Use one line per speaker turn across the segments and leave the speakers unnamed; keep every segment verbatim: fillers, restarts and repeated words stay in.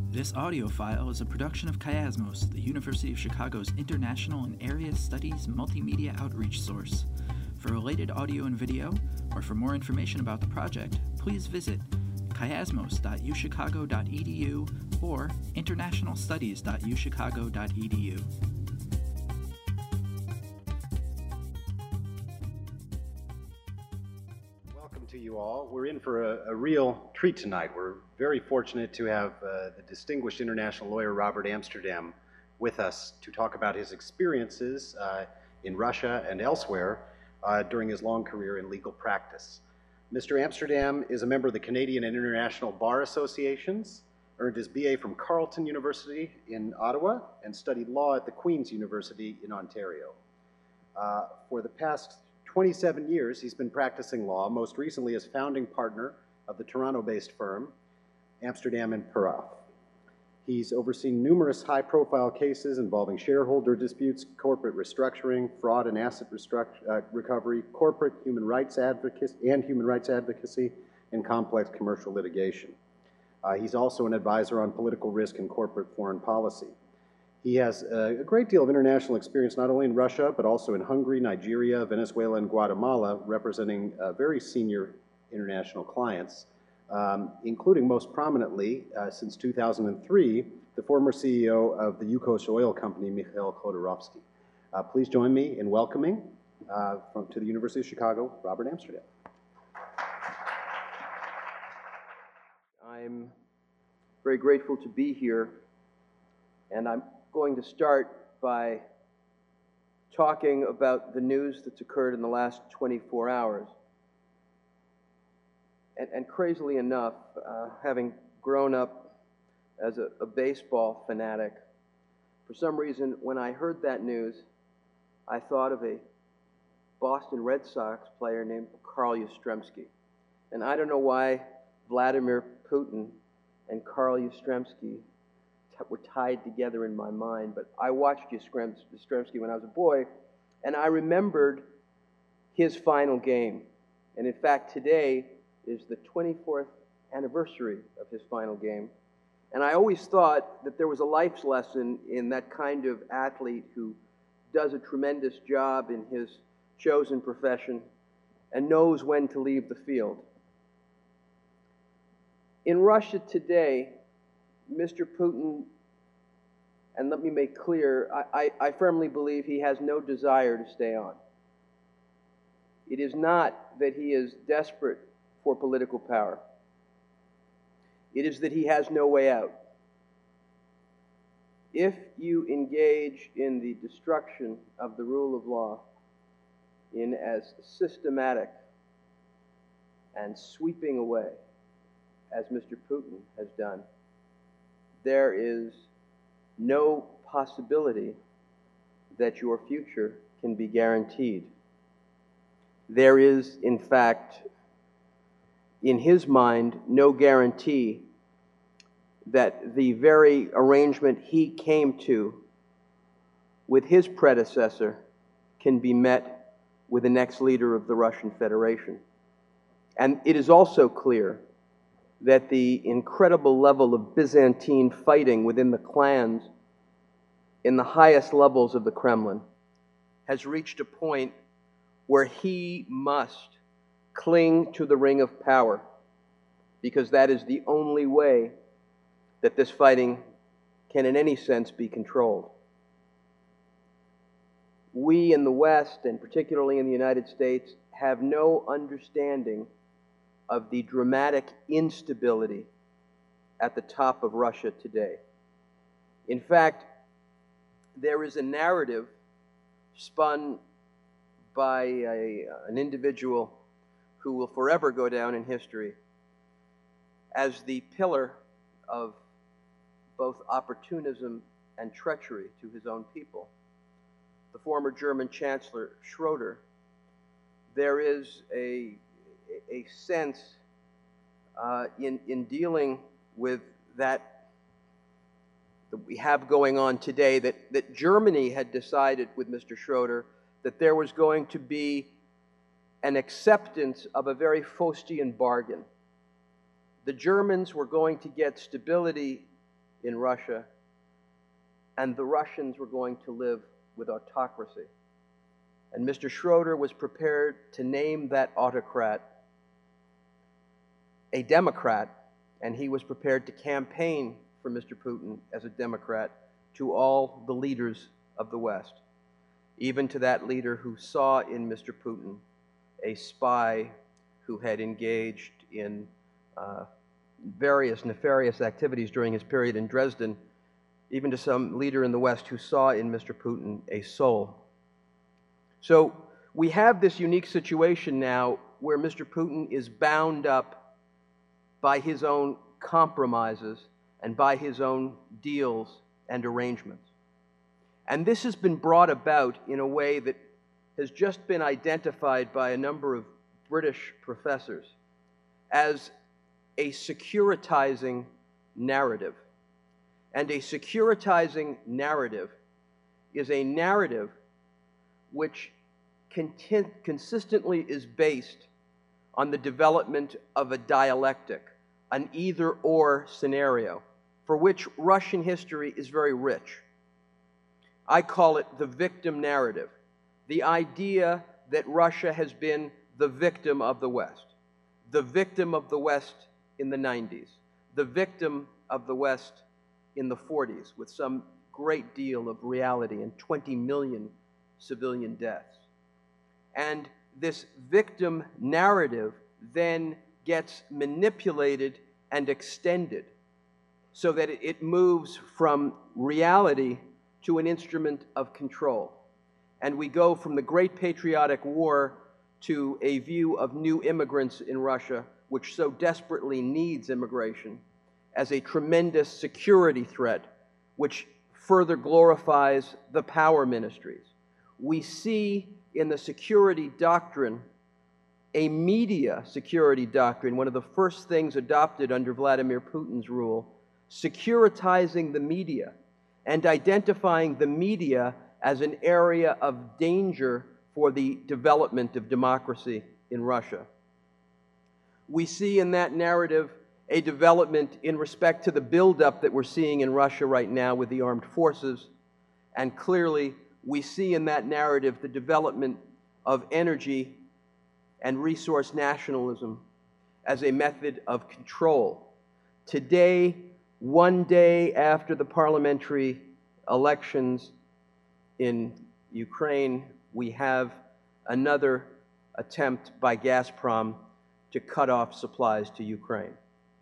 This audio file is a production of Chiasmos, the University of Chicago's international and area studies multimedia outreach source. For related audio and video, or for more information about the project, please visit chiasmos dot u chicago dot e d u or international studies dot u chicago dot e d u.
Welcome to you all. We're in for a, a real treat tonight. We're very fortunate to have uh, the distinguished international lawyer Robert Amsterdam with us to talk about his experiences uh, in Russia and elsewhere uh, during his long career in legal practice. Mister Amsterdam is a member of the Canadian and International Bar Associations, earned his B A from Carleton University in Ottawa, and studied law at the Queen's University in Ontario. Uh, for the past twenty-seven years, he's been practicing law, most recently as founding partner of the Toronto-based firm, Amsterdam and Perroff. He's overseen numerous high-profile cases involving shareholder disputes, corporate restructuring, fraud and asset uh, recovery, corporate human rights advocacy and human rights advocacy, and complex commercial litigation. Uh, he's also an advisor on political risk and corporate foreign policy. He has a, a great deal of international experience, not only in Russia, but also in Hungary, Nigeria, Venezuela, and Guatemala, representing uh, very senior international clients, um, including most prominently, uh, since two thousand three, the former C E O of the Yukos oil company, Mikhail Khodorkovsky. Uh, please join me in welcoming uh, from, to the University of Chicago, Robert Amsterdam.
I'm very grateful to be here, and I'm going to start by talking about the news that's occurred in the last twenty-four hours. And, and crazily enough, uh, having grown up as a, a baseball fanatic, for some reason, when I heard that news, I thought of a Boston Red Sox player named Carl Yastrzemski. And I don't know why Vladimir Putin and Carl Yastrzemski were tied together in my mind, but I watched Yastrzemski when I was a boy, and I remembered his final game. And in fact, today is the twenty-fourth anniversary of his final game. And I always thought that there was a life's lesson in that kind of athlete who does a tremendous job in his chosen profession and knows when to leave the field. In Russia today, Mister Putin, and let me make clear, I, I, I firmly believe he has no desire to stay on. It is not that he is desperate for political power. It is that he has no way out. If you engage in the destruction of the rule of law in as systematic and sweeping away as Mister Putin has done, there is no possibility that your future can be guaranteed. There is, in fact, in his mind, no guarantee that the very arrangement he came to with his predecessor can be met with the next leader of the Russian Federation. And it is also clear that the incredible level of Byzantine fighting within the clans in the highest levels of the Kremlin has reached a point where he must cling to the ring of power, because that is the only way that this fighting can in any sense be controlled. We in the West, and particularly in the United States, have no understanding of the dramatic instability at the top of Russia today. In fact, there is a narrative spun by a, an individual who will forever go down in history as the pillar of both opportunism and treachery to his own people. The former German Chancellor Schroeder. There is a, a sense uh, in, in dealing with that that we have going on today that, that Germany had decided with Mister Schroeder that there was going to be an acceptance of a very Faustian bargain. The Germans were going to get stability in Russia, and the Russians were going to live with autocracy. And Mister Schroeder was prepared to name that autocrat a Democrat, and he was prepared to campaign for Mister Putin as a Democrat to all the leaders of the West, even to that leader who saw in Mister Putin a spy who had engaged in uh, various nefarious activities during his period in Dresden, even to some leader in the West who saw in Mister Putin a soul. So we have this unique situation now where Mister Putin is bound up by his own compromises and by his own deals and arrangements. And this has been brought about in a way that has just been identified by a number of British professors as a securitizing narrative. And a securitizing narrative is a narrative which content, consistently is based on the development of a dialectic, an either-or scenario, for which Russian history is very rich. I call it the victim narrative, the idea that Russia has been the victim of the West, the victim of the West in the nineties, the victim of the West in the forties, with some great deal of reality and twenty million civilian deaths. And this victim narrative then gets manipulated and extended so that it moves from reality to an instrument of control. And we go from the Great Patriotic War to a view of new immigrants in Russia, which so desperately needs immigration, as a tremendous security threat, which further glorifies the power ministries. We see in the security doctrine a media security doctrine, one of the first things adopted under Vladimir Putin's rule, securitizing the media and identifying the media as an area of danger for the development of democracy in Russia. We see in that narrative a development in respect to the buildup that we're seeing in Russia right now with the armed forces, and clearly we see in that narrative the development of energy and resource nationalism as a method of control. Today, one day after the parliamentary elections in Ukraine, we have another attempt by Gazprom to cut off supplies to Ukraine.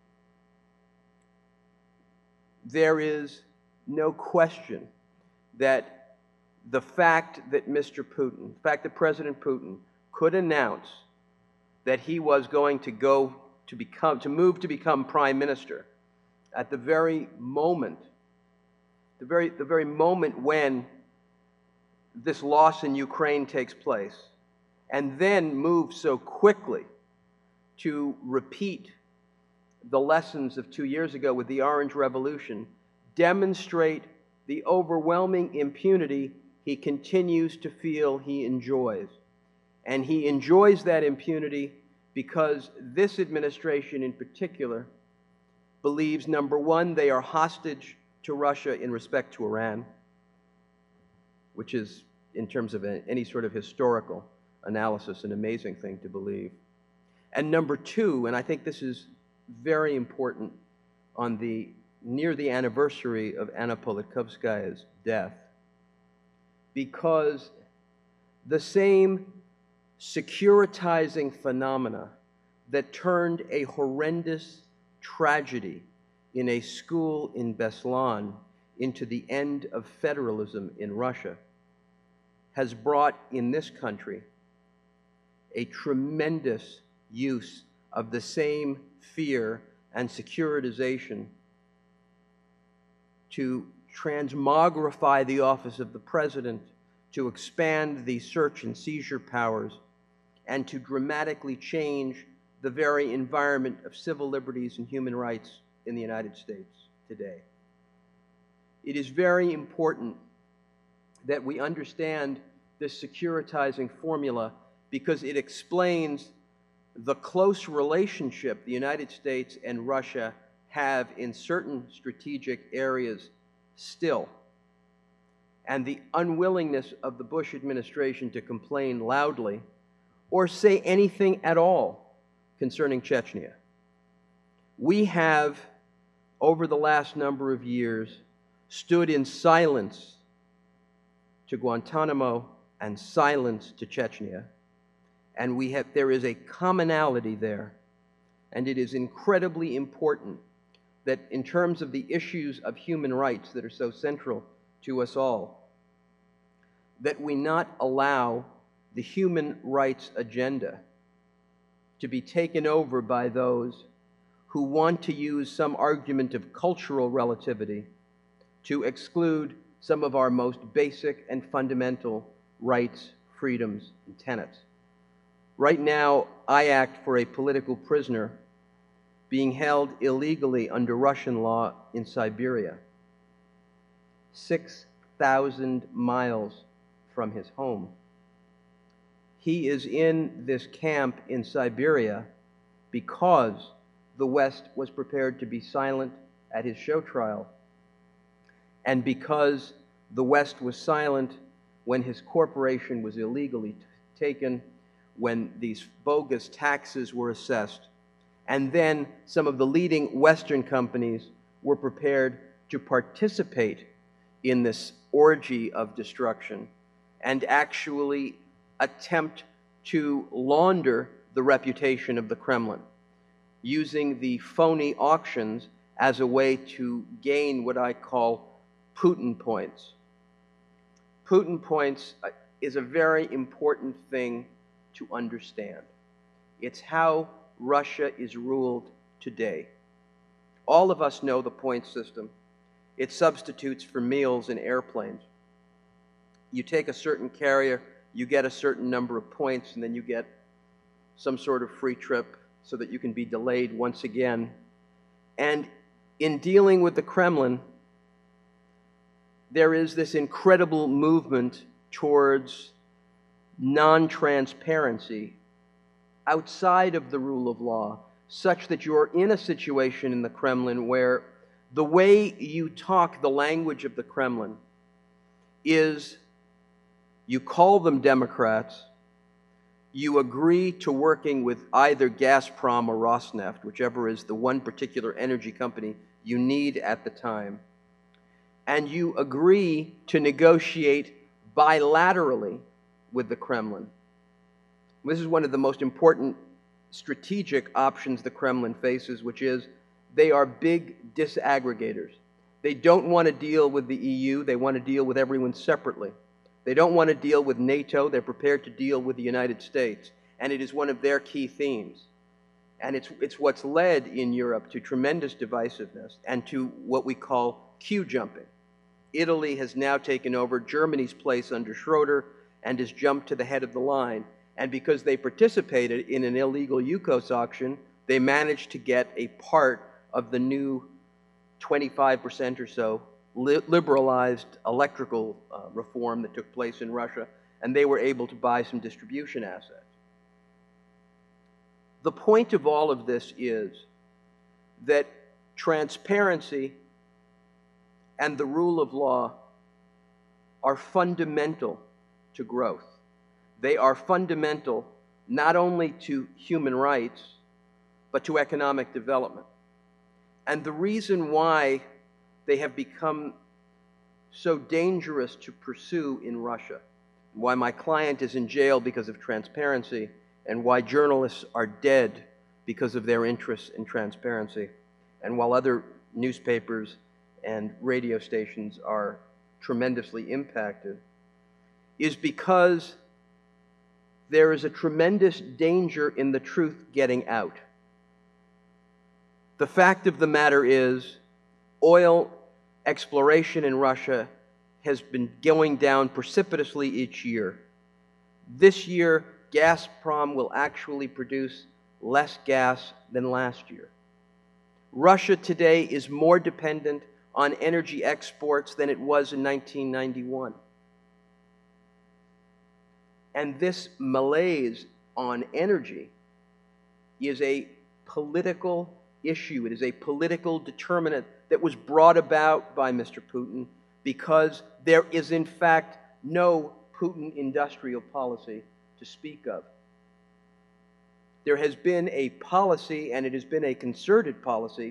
There is no question that the fact that Mister Putin, the fact that President Putin could announce that he was going to go to become, to move to become prime minister at the very moment, the very, the very moment when this loss in Ukraine takes place, and then move so quickly to repeat the lessons of two years ago with the Orange Revolution, demonstrate the overwhelming impunity he continues to feel he enjoys. And he enjoys that impunity because this administration in particular believes, number one, they are hostage to Russia in respect to Iran, which is, in terms of a, any sort of historical analysis, an amazing thing to believe. And number two, and I think this is very important on the near the anniversary of Anna Politkovskaya's death, because the same securitizing phenomena that turned a horrendous tragedy in a school in Beslan into the end of federalism in Russia has brought in this country a tremendous use of the same fear and securitization to transmogrify the office of the president, to expand the search and seizure powers, and to dramatically change the very environment of civil liberties and human rights in the United States today. It is very important that we understand this securitizing formula because it explains the close relationship the United States and Russia have in certain strategic areas still, and the unwillingness of the Bush administration to complain loudly or say anything at all concerning Chechnya. We have, over the last number of years, stood in silence to Guantanamo and silence to Chechnya, and we have, there is a commonality there, and it is incredibly important that in terms of the issues of human rights that are so central to us all, that we not allow the human rights agenda to be taken over by those who want to use some argument of cultural relativity to exclude some of our most basic and fundamental rights, freedoms, and tenets. Right now, I act for a political prisoner being held illegally under Russian law in Siberia, six thousand miles from his home. He is in this camp in Siberia because the West was prepared to be silent at his show trial, and because the West was silent when his corporation was illegally t- taken, when these bogus taxes were assessed, and then some of the leading Western companies were prepared to participate in this orgy of destruction and actually attempt to launder the reputation of the Kremlin, using the phony auctions as a way to gain what I call Putin points. Putin points is a very important thing to understand. It's how Russia is ruled today. All of us know the point system. It substitutes for meals in airplanes. You take a certain carrier, you get a certain number of points, and then you get some sort of free trip so that you can be delayed once again. And in dealing with the Kremlin, there is this incredible movement towards non-transparency outside of the rule of law, such that you're in a situation in the Kremlin where the way you talk the language of the Kremlin is you call them Democrats, you agree to working with either Gazprom or Rosneft, whichever is the one particular energy company you need at the time, and you agree to negotiate bilaterally with the Kremlin. This is one of the most important strategic options the Kremlin faces, which is they are big disaggregators. They don't want to deal with the E U, they want to deal with everyone separately. They don't want to deal with NATO, they're prepared to deal with the United States, and it is one of their key themes. And it's, it's what's led in Europe to tremendous divisiveness and to what we call queue jumping. Italy has now taken over Germany's place under Schroeder and has jumped to the head of the line. And because they participated in an illegal UKOS auction, they managed to get a part of the new twenty-five percent or so li- liberalized electrical uh, reform that took place in Russia, and they were able to buy some distribution assets. The point of all of this is that transparency and the rule of law are fundamental to growth. They are fundamental not only to human rights, but to economic development. And the reason why they have become so dangerous to pursue in Russia, why my client is in jail because of transparency, and why journalists are dead because of their interest in transparency, and while other newspapers and radio stations are tremendously impacted, is because there is a tremendous danger in the truth getting out. The fact of the matter is, oil exploration in Russia has been going down precipitously each year. This year, Gazprom will actually produce less gas than last year. Russia today is more dependent on energy exports than it was in nineteen ninety-one. And this malaise on energy is a political issue. It is a political determinant that was brought about by Mister Putin because there is, in fact, no Putin industrial policy to speak of. There has been a policy, and it has been a concerted policy,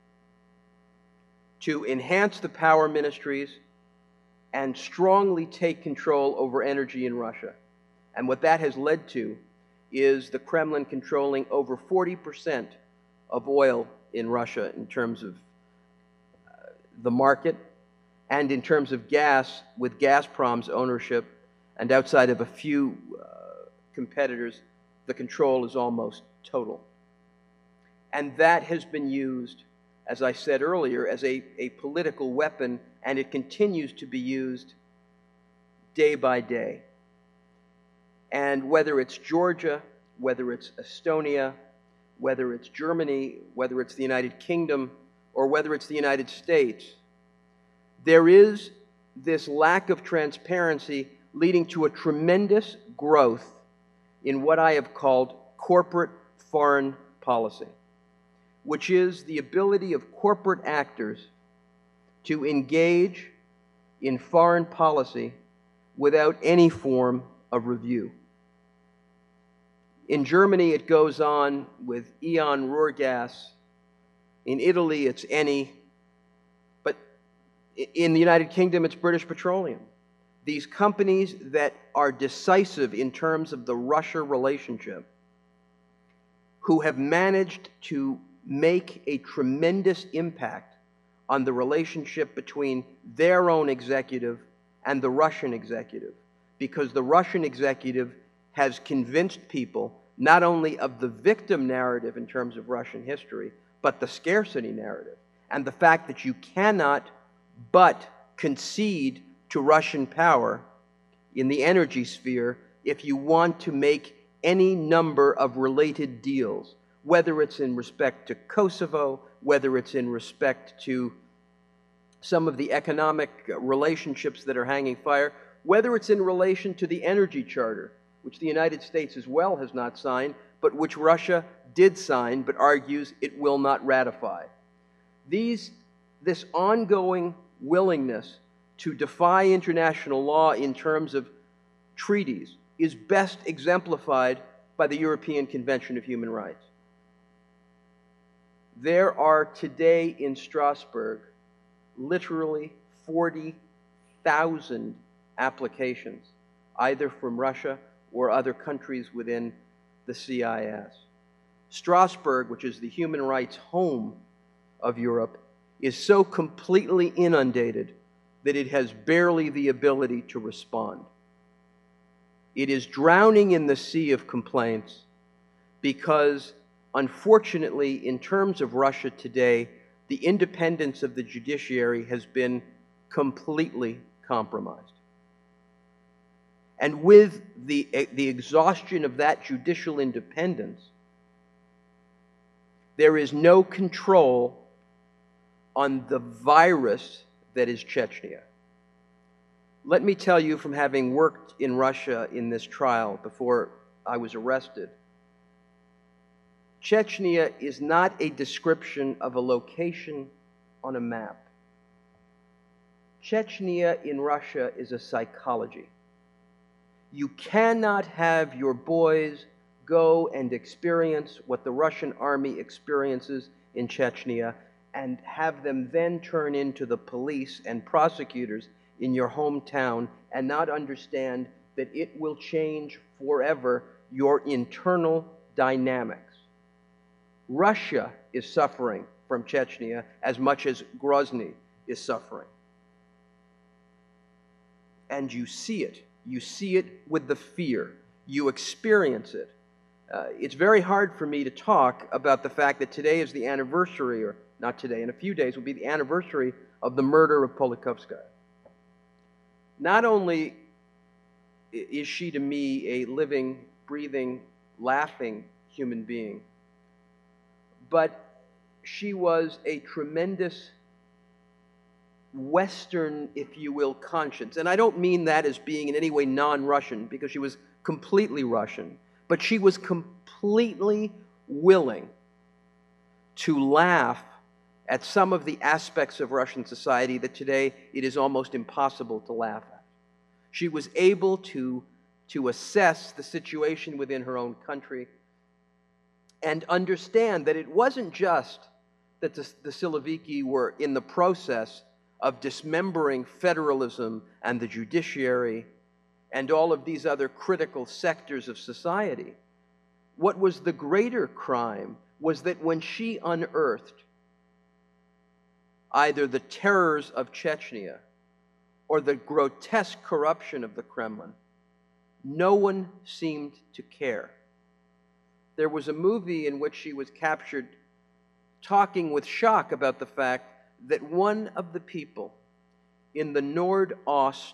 to enhance the power ministries and strongly take control over energy in Russia. And what that has led to is the Kremlin controlling over forty percent of oil in Russia in terms of uh, the market, and in terms of gas, with Gazprom's ownership, and outside of a few uh, competitors, the control is almost total. And that has been used, as I said earlier, as a, a political weapon, and it continues to be used day by day. And whether it's Georgia, whether it's Estonia, whether it's Germany, whether it's the United Kingdom, or whether it's the United States, there is this lack of transparency leading to a tremendous growth in what I have called corporate foreign policy, which is the ability of corporate actors to engage in foreign policy without any form of review. In Germany, it goes on with E.ON Ruhrgas. In Italy, it's Eni. But in the United Kingdom, it's British Petroleum. These companies that are decisive in terms of the Russia relationship, who have managed to make a tremendous impact on the relationship between their own executive and the Russian executive, because the Russian executive has convinced people not only of the victim narrative in terms of Russian history, but the scarcity narrative, and the fact that you cannot but concede to Russian power in the energy sphere if you want to make any number of related deals, whether it's in respect to Kosovo, whether it's in respect to some of the economic relationships that are hanging fire, whether it's in relation to the Energy Charter, which the United States as well has not signed, but which Russia did sign, but argues it will not ratify. These, this ongoing willingness to defy international law in terms of treaties is best exemplified by the European Convention of Human Rights. There are today in Strasbourg literally forty thousand applications, either from Russia or other countries within the C I S. Strasbourg, which is the human rights home of Europe, is so completely inundated that it has barely the ability to respond. It is drowning in the sea of complaints because, unfortunately, in terms of Russia today, the independence of the judiciary has been completely compromised. And with the, the exhaustion of that judicial independence, there is no control on the virus that is Chechnya. Let me tell you, from having worked in Russia in this trial before I was arrested, Chechnya is not a description of a location on a map. Chechnya in Russia is a psychology. You cannot have your boys go and experience what the Russian army experiences in Chechnya and have them then turn into the police and prosecutors in your hometown and not understand that it will change forever your internal dynamics. Russia is suffering from Chechnya as much as Grozny is suffering. And you see it. You see it with the fear. You experience it. Uh, it's very hard for me to talk about the fact that today is the anniversary, or not today, in a few days will be the anniversary of the murder of Polikovskaya. Not only is she to me a living, breathing, laughing human being, but she was a tremendous Western, if you will, conscience. And I don't mean that as being in any way non-Russian, because she was completely Russian. But she was completely willing to laugh at some of the aspects of Russian society that today it is almost impossible to laugh at. She was able to, to assess the situation within her own country and understand that it wasn't just that the, the Siloviki were in the process of dismembering federalism and the judiciary and all of these other critical sectors of society. What was the greater crime was that when she unearthed either the terrors of Chechnya or the grotesque corruption of the Kremlin, no one seemed to care. There was a movie in which she was captured talking with shock about the fact that one of the people in the Nordost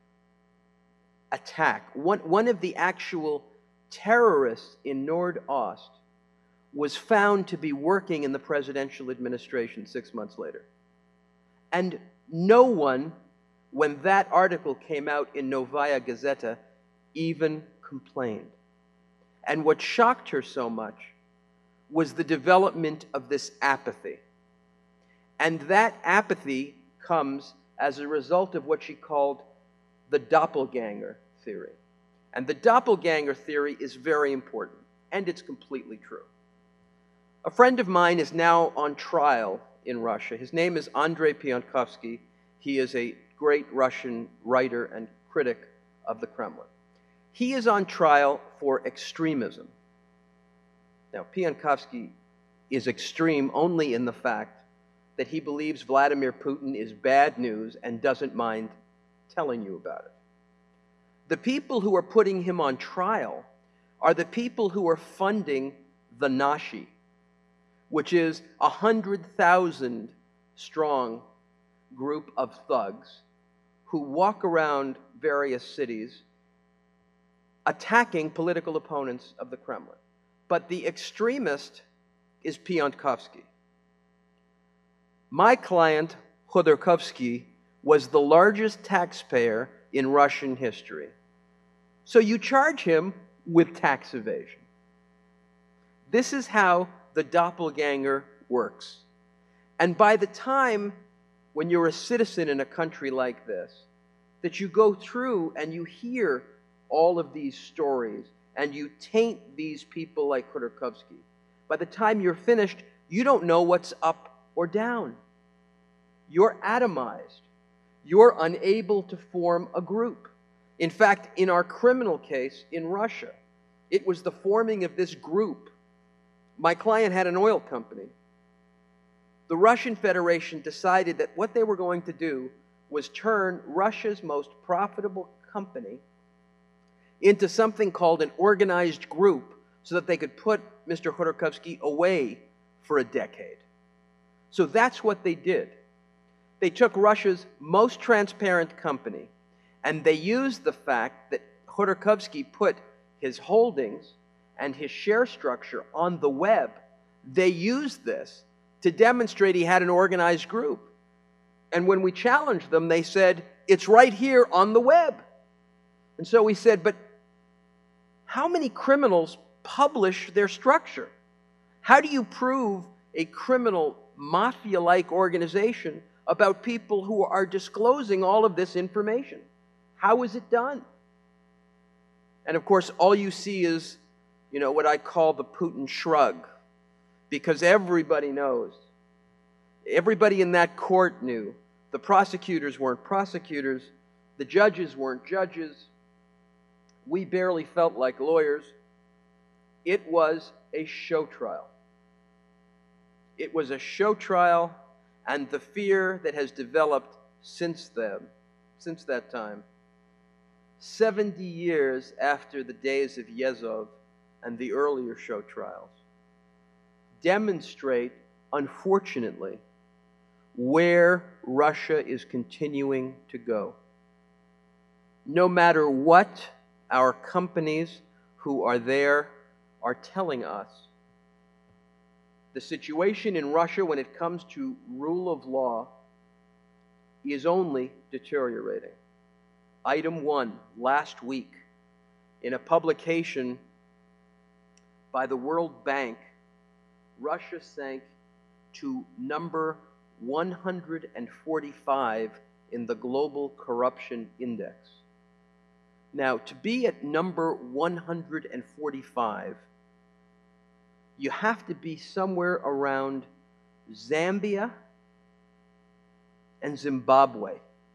attack, one, one of the actual terrorists in Nordost, was found to be working in the presidential administration six months later. And no one, when that article came out in Novaya Gazeta, even complained. And what shocked her so much was the development of this apathy. And that apathy comes as a result of what she called the doppelganger theory. And the doppelganger theory is very important, and it's completely true. A friend of mine is now on trial in Russia. His name is Andrei Pionkovsky. He is a great Russian writer and critic of the Kremlin. He is on trial for extremism. Now, Pionkovsky is extreme only in the fact that he believes Vladimir Putin is bad news and doesn't mind telling you about it. The people who are putting him on trial are the people who are funding the Nashi, which is a hundred thousand strong group of thugs who walk around various cities attacking political opponents of the Kremlin. But the extremist is Pionkovsky. My client, Khodorkovsky, was the largest taxpayer in Russian history. So you charge him with tax evasion. This is how the doppelganger works. And by the time when you're a citizen in a country like this, that you go through and you hear all of these stories and you taint these people like Khodorkovsky, by the time you're finished, you don't know what's up or down. You're atomized. You're unable to form a group. In fact, in our criminal case in Russia, it was the forming of this group. My client had an oil company. The Russian Federation decided that what they were going to do was turn Russia's most profitable company into something called an organized group so that they could put Mister Khodorkovsky away for a decade. So that's what they did. They took Russia's most transparent company and they used the fact that Khodorkovsky put his holdings and his share structure on the web. They used this to demonstrate he had an organized group. And when we challenged them, they said, it's right here on the web. And so we said, but how many criminals publish their structure? How do you prove a criminal mafia-like organization about people who are disclosing all of this information? How is it done? And of course, all you see is, you know, what I call the Putin shrug, because everybody knows. Everybody in that court knew. The prosecutors weren't prosecutors. The judges weren't judges. We barely felt like lawyers. It was a show trial. It was a show trial, and the fear that has developed since then, since that time, seventy years after the days of Yezhov and the earlier show trials, demonstrate, unfortunately, where Russia is continuing to go. No matter what our companies who are there are telling us, the situation in Russia when it comes to rule of law is only deteriorating. Item one, last week, in a publication by the World Bank, Russia sank to number one hundred forty-five in the Global Corruption Index. Now, to be at number one hundred forty-five, you have to be somewhere around Zambia and Zimbabwe.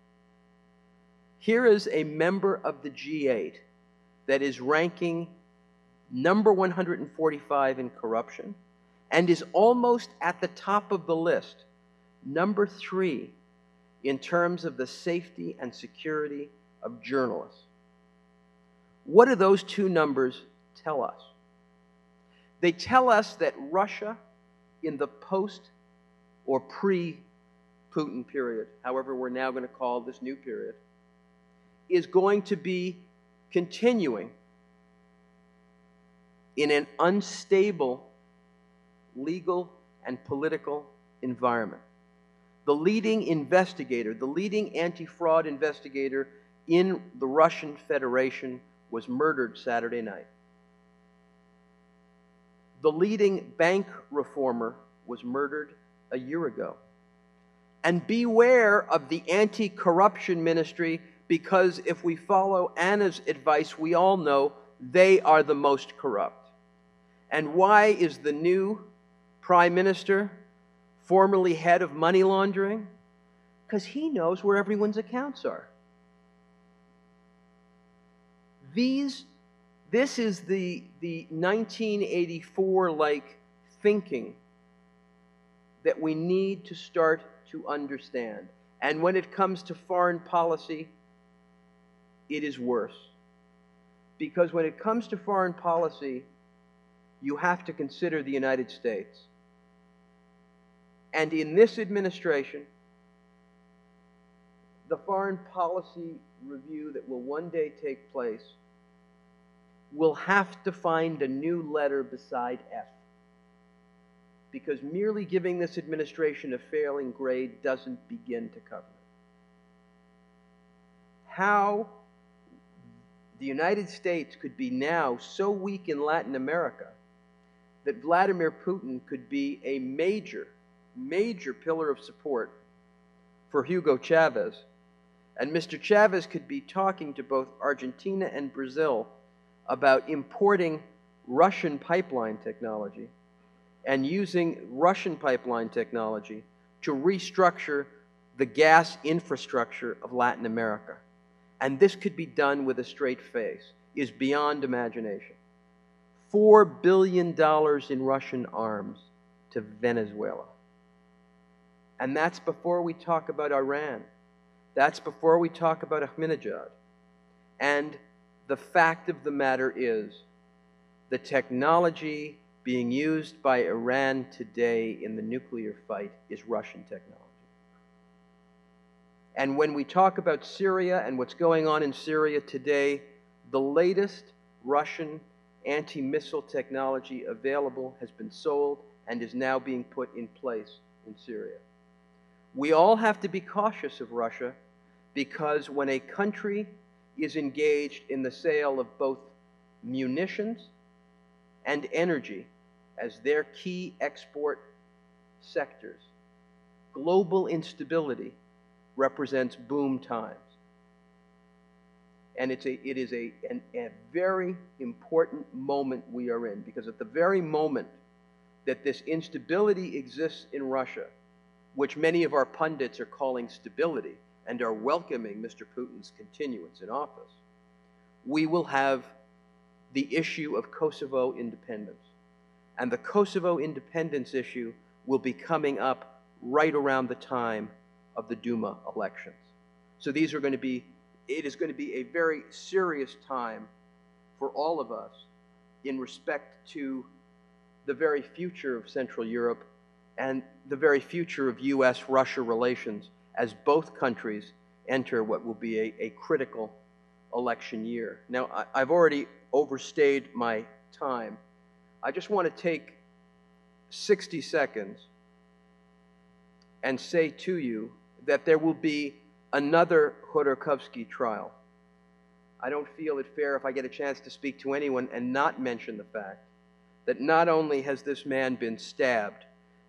Here is a member of the G eight that is ranking number one hundred forty-five in corruption and is almost at the top of the list, number three in terms of the safety and security of journalists. What do those two numbers tell us? They tell us that Russia, in the post or pre-Putin period, however we're now going to call this new period, is going to be continuing in an unstable legal and political environment. The leading investigator, the leading anti-fraud investigator in the Russian Federation was murdered Saturday night. The leading bank reformer was murdered a year ago. And beware of the anti-corruption ministry, because if we follow Anna's advice, we all know they are the most corrupt. And why is the new prime minister formerly head of money laundering? Because he knows where everyone's accounts are. These, this is the, the nineteen eighty-four-like thinking that we need to start to understand. And when it comes to foreign policy, it is worse. Because when it comes to foreign policy, you have to consider the United States. And in this administration, the foreign policy review that will one day take place will have to find a new letter beside F. Because merely giving this administration a failing grade doesn't begin to cover it. How the United States could be now so weak in Latin America that Vladimir Putin could be a major, major pillar of support for Hugo Chavez, and Mister Chavez could be talking to both Argentina and Brazil about importing Russian pipeline technology and using Russian pipeline technology to restructure the gas infrastructure of Latin America. And this could be done with a straight face, is beyond imagination. Four billion dollars in Russian arms to Venezuela. And that's before we talk about Iran. That's before we talk about Ahmadinejad. And the fact of the matter is, the technology being used by Iran today in the nuclear fight is Russian technology. And when we talk about Syria and what's going on in Syria today, the latest Russian anti-missile technology available has been sold and is now being put in place in Syria. We all have to be cautious of Russia, because when a country is engaged in the sale of both munitions and energy as their key export sectors, global instability represents boom times. And it's a, it is a, an, a very important moment we are in, because at the very moment that this instability exists in Russia, which many of our pundits are calling stability and are welcoming Mister Putin's continuance in office, we will have the issue of Kosovo independence. And the Kosovo independence issue will be coming up right around the time of the Duma elections. So these are going to be, it is going to be a very serious time for all of us in respect to the very future of Central Europe and the very future of U S Russia relations, as both countries enter what will be a, a critical election year. Now, I, I've already overstayed my time. I just want to take sixty seconds and say to you that there will be another Khodorkovsky trial. I don't feel it fair if I get a chance to speak to anyone and not mention the fact that not only has this man been stabbed,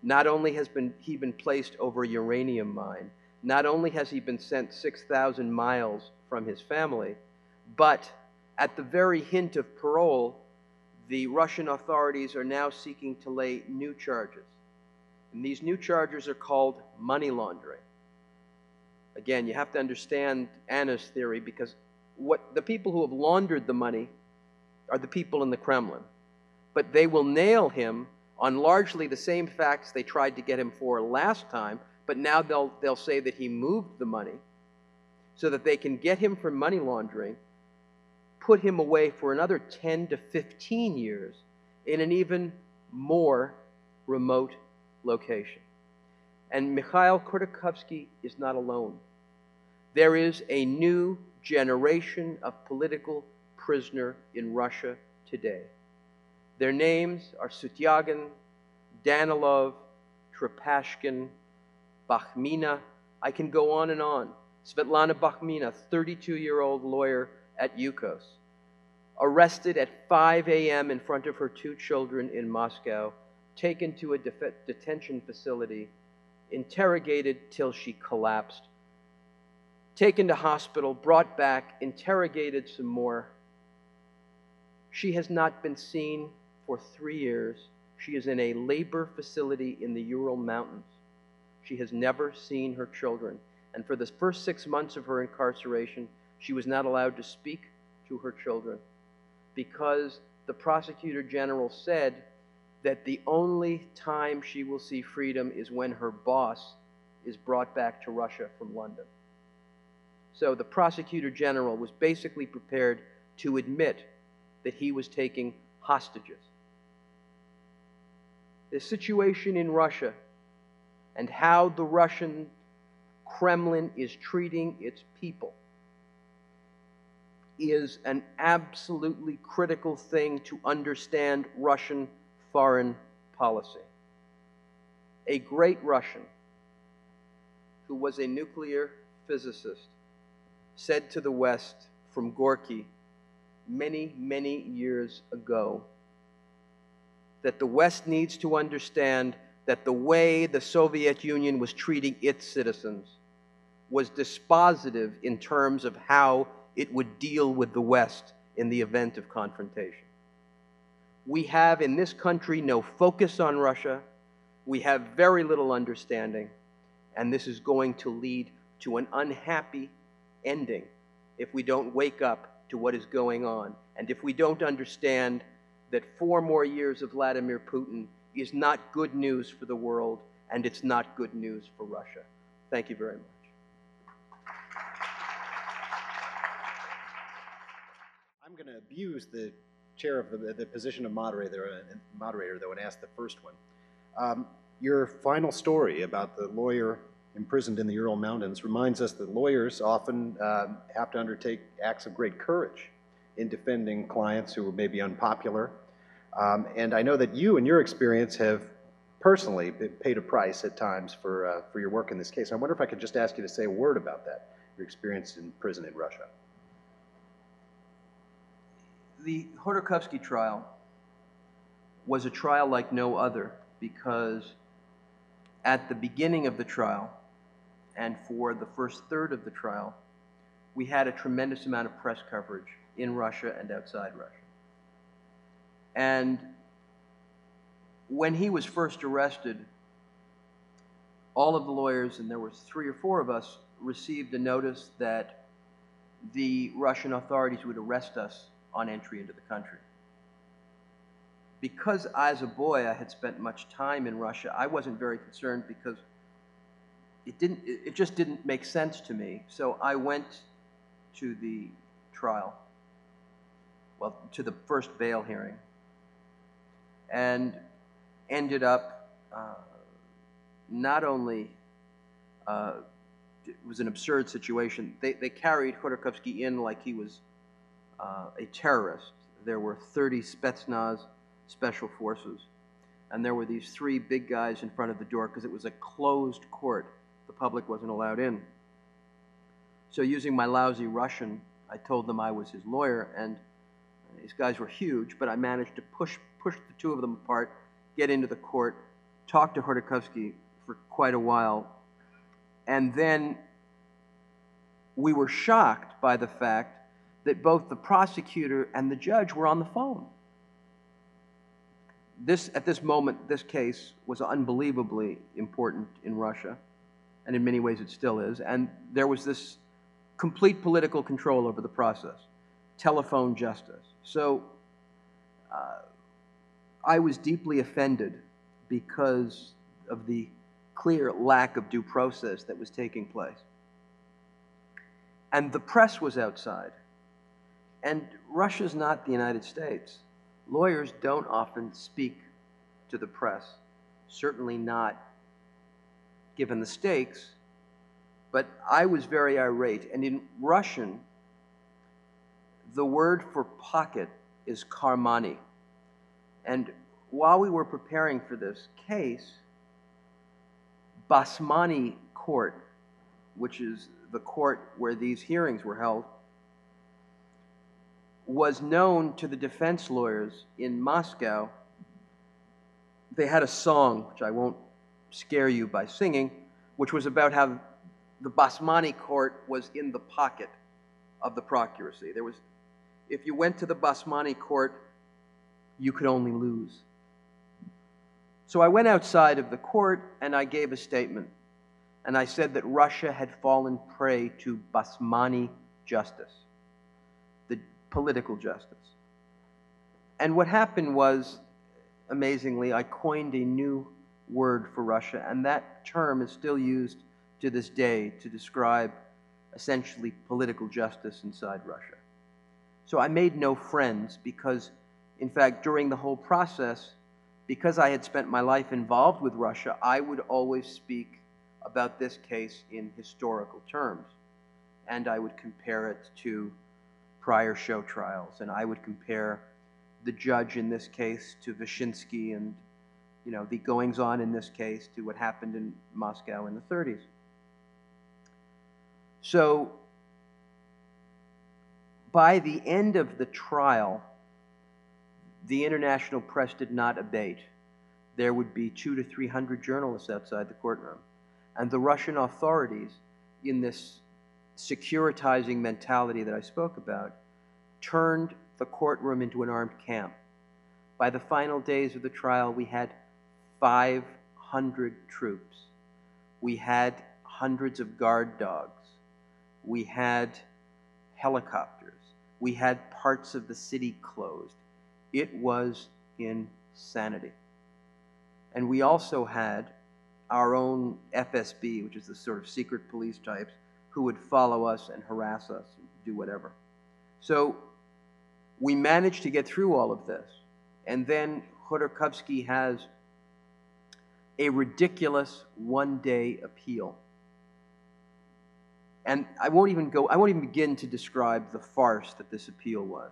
Not only has been, he been placed over a uranium mine, not only has he been sent six thousand miles from his family, but at the very hint of parole, the Russian authorities are now seeking to lay new charges. And these new charges are called money laundering. Again, you have to understand Anna's theory, because what the people who have laundered the money are the people in the Kremlin. But they will nail him on largely the same facts they tried to get him for last time, but now they'll, they'll say that he moved the money so that they can get him for money laundering, put him away for another ten to fifteen years in an even more remote location. And Mikhail Khodorkovsky is not alone. There is a new generation of political prisoner in Russia today. Their names are Sutyagin, Danilov, Trepashkin, Bakhmina. I can go on and on. Svetlana Bakhmina, thirty-two-year-old lawyer at Yukos, arrested at five A M in front of her two children in Moscow, taken to a def- detention facility, interrogated till she collapsed, taken to hospital, brought back, interrogated some more. She has not been seen for three years. She is in a labor facility in the Ural Mountains. She has never seen her children. And for the first six months of her incarceration, she was not allowed to speak to her children because the prosecutor general said that the only time she will see freedom is when her boss is brought back to Russia from London. So the prosecutor general was basically prepared to admit that he was taking hostages. The situation in Russia and how the Russian Kremlin is treating its people is an absolutely critical thing to understand Russian foreign policy. A great Russian who was a nuclear physicist said to the West from Gorky many, many years ago that the West needs to understand that the way the Soviet Union was treating its citizens was dispositive in terms of how it would deal with the West in the event of confrontation. We have in this country no focus on Russia. We have very little understanding, and this is going to lead to an unhappy ending if we don't wake up to what is going on, and if we don't understand that four more years of Vladimir Putin is not good news for the world, and it's not good news for Russia. Thank you very much.
I'm going to abuse the chair of the, the position of moderator, uh, moderator, though, and ask the first one. Um, your final story about the lawyer imprisoned in the Ural Mountains reminds us that lawyers often uh, have to undertake acts of great courage in defending clients who may be unpopular. Um, and I know that you, in your experience, have personally been paid a price at times for, uh, for your work in this case. I wonder if I could just ask you to say a word about that, your experience in prison in Russia.
The Khodorkovsky trial was a trial like no other because at the beginning of the trial and for the first third of the trial, we had a tremendous amount of press coverage in Russia and outside Russia. And when he was first arrested, all of the lawyers, and there was three or four of us, received a notice that the Russian authorities would arrest us on entry into the country. Because as a boy I had spent much time in Russia, I wasn't very concerned because it didn't, it just didn't make sense to me. So I went to the trial, well, to the first bail hearing, and ended up uh, not only, uh, it was an absurd situation, they, they carried Khodorkovsky in like he was uh, a terrorist. There were thirty Spetsnaz special forces, and there were these three big guys in front of the door because it was a closed court. The public wasn't allowed in. So using my lousy Russian, I told them I was his lawyer, and these guys were huge, but I managed to push push the two of them apart, get into the court, talked to Khodorkovsky for quite a while, and then we were shocked by the fact that both the prosecutor and the judge were on the phone. This, at this moment, this case was unbelievably important in Russia, and in many ways it still is, and there was this complete political control over the process, telephone justice. So uh, I was deeply offended because of the clear lack of due process that was taking place. And the press was outside. And Russia's not the United States. Lawyers don't often speak to the press, certainly not given the stakes. But I was very irate. And in Russian, the word for pocket is karmani. And while we were preparing for this case, Basmani Court, which is the court where these hearings were held, was known to the defense lawyers in Moscow. They had a song, which I won't scare you by singing, which was about how the Basmani Court was in the pocket of the procuracy. There was, if you went to the Basmani Court, you could only lose. So I went outside of the court and I gave a statement. And I said that Russia had fallen prey to Basmani justice, the political justice. And what happened was, amazingly, I coined a new word for Russia, and that term is still used to this day to describe essentially political justice inside Russia. So I made no friends because, in fact, during the whole process, because I had spent my life involved with Russia, I would always speak about this case in historical terms. And I would compare it to prior show trials, and I would compare the judge in this case to Vyshinsky, and you know, the goings-on in this case to what happened in Moscow in the thirties. So by the end of the trial, the international press did not abate. There would be two to three hundred journalists outside the courtroom. And the Russian authorities, in this securitizing mentality that I spoke about, turned the courtroom into an armed camp. By the final days of the trial, we had five hundred troops. We had hundreds of guard dogs. We had helicopters. We had parts of the city closed. It was insanity. And we also had our own F S B, which is the sort of secret police types, who would follow us and harass us and do whatever. So we managed to get through all of this. And then Khodorkovsky has a ridiculous one-day appeal. And I won't even go, I won't even begin to describe the farce that this appeal was.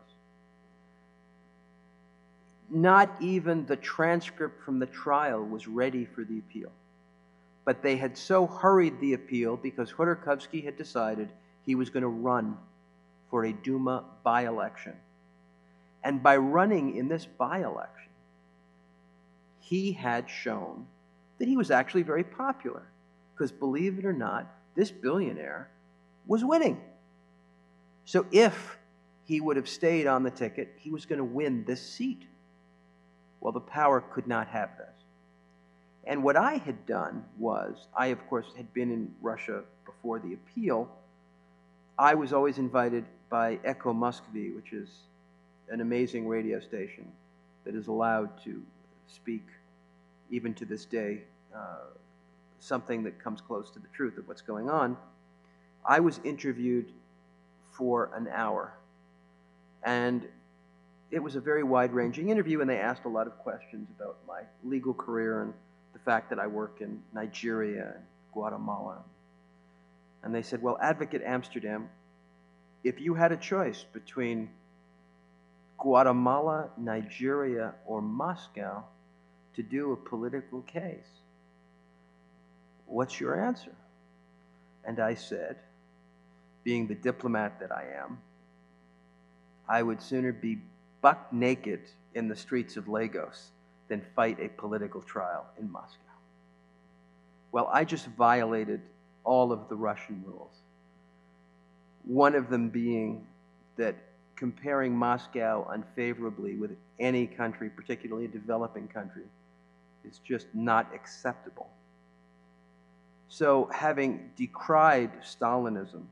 Not even the transcript from the trial was ready for the appeal. But they had so hurried the appeal because Khodorkovsky had decided he was going to run for a Duma by-election. And by running in this by-election, he had shown that he was actually very popular. Because believe it or not, this billionaire was winning. So if he would have stayed on the ticket, he was going to win this seat. Well, the power could not have this. And what I had done was, I of course had been in Russia before the appeal. I was always invited by Echo Moskvy, which is an amazing radio station that is allowed to speak, even to this day, uh, something that comes close to the truth of what's going on. I was interviewed for an hour. And it was a very wide-ranging interview, and they asked a lot of questions about my legal career and the fact that I work in Nigeria and Guatemala. And they said, well, Advocate Amsterdam, if you had a choice between Guatemala, Nigeria, or Moscow to do a political case, what's your answer? And I said, being the diplomat that I am, I would sooner be buck naked in the streets of Lagos than fight a political trial in Moscow. Well, I just violated all of the Russian rules. One of them being that comparing Moscow unfavorably with any country, particularly a developing country, is just not acceptable. So, having decried Stalinism,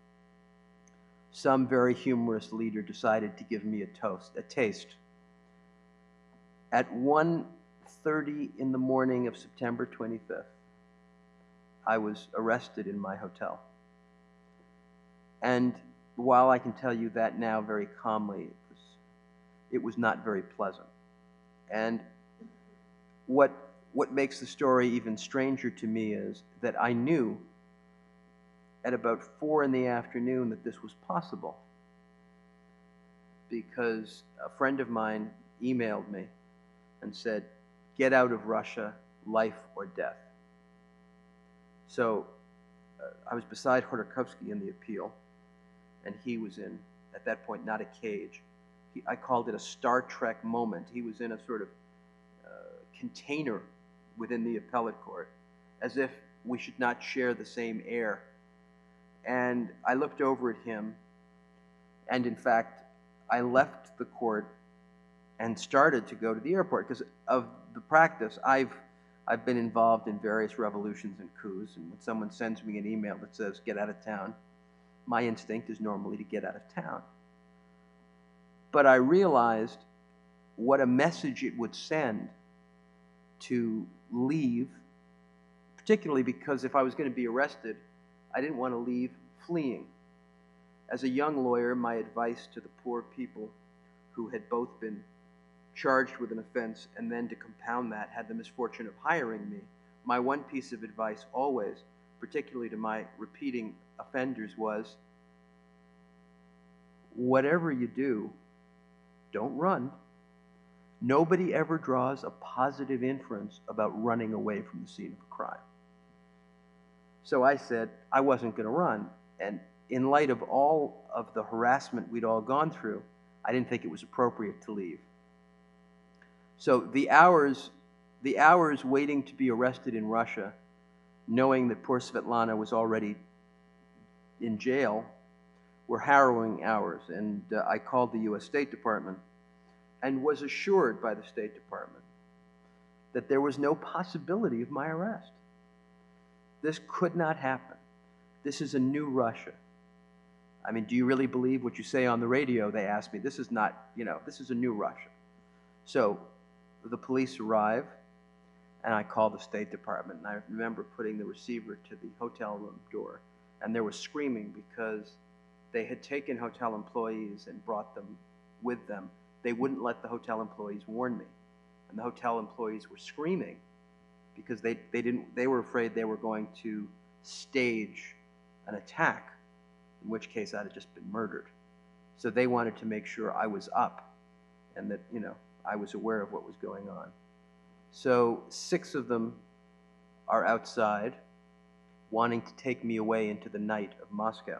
some very humorous leader decided to give me a toast, a taste. At one thirty in the morning of September twenty-fifth, I was arrested in my hotel. And while I can tell you that now very calmly, it was, it was not very pleasant. And what, what makes the story even stranger to me is that I knew at about four in the afternoon that this was possible, because a friend of mine emailed me and said, "Get out of Russia, life or death." So uh, I was beside Khodorkovsky in the appeal, and he was in, at that point, not a cage. He, I called it a Star Trek moment. He was in a sort of uh, container within the appellate court, as if we should not share the same air. And I looked over at him, and in fact, I left the court and started to go to the airport because of the practice. I've I've been involved in various revolutions and coups, and when someone sends me an email that says, "Get out of town," my instinct is normally to get out of town. But I realized what a message it would send to leave, particularly because if I was going to be arrested, I didn't want to leave fleeing. As a young lawyer, my advice to the poor people who had both been charged with an offense and then, to compound that, had the misfortune of hiring me, my one piece of advice always, particularly to my repeating offenders, was, whatever you do, don't run. Nobody ever draws a positive inference about running away from the scene of a crime. So I said I wasn't going to run. And in light of all of the harassment we'd all gone through, I didn't think it was appropriate to leave. So the hours, the hours waiting to be arrested in Russia, knowing that poor Svetlana was already in jail, were harrowing hours. And uh, I called the U S State Department and was assured by the State Department that there was no possibility of my arrest. This could not happen. This is a new Russia. I mean, do you really believe what you say on the radio? They asked me. This is not, you know, this is a new Russia. So the police arrive, and I call the State Department, and I remember putting the receiver to the hotel room door, and there was screaming because they had taken hotel employees and brought them with them. They wouldn't let the hotel employees warn me, and the hotel employees were screaming because they, they didn't they were afraid they were going to stage an attack, in which case I'd have just been murdered. So they wanted to make sure I was up and that, you know, I was aware of what was going on. So six of them are outside wanting to take me away into the night of Moscow.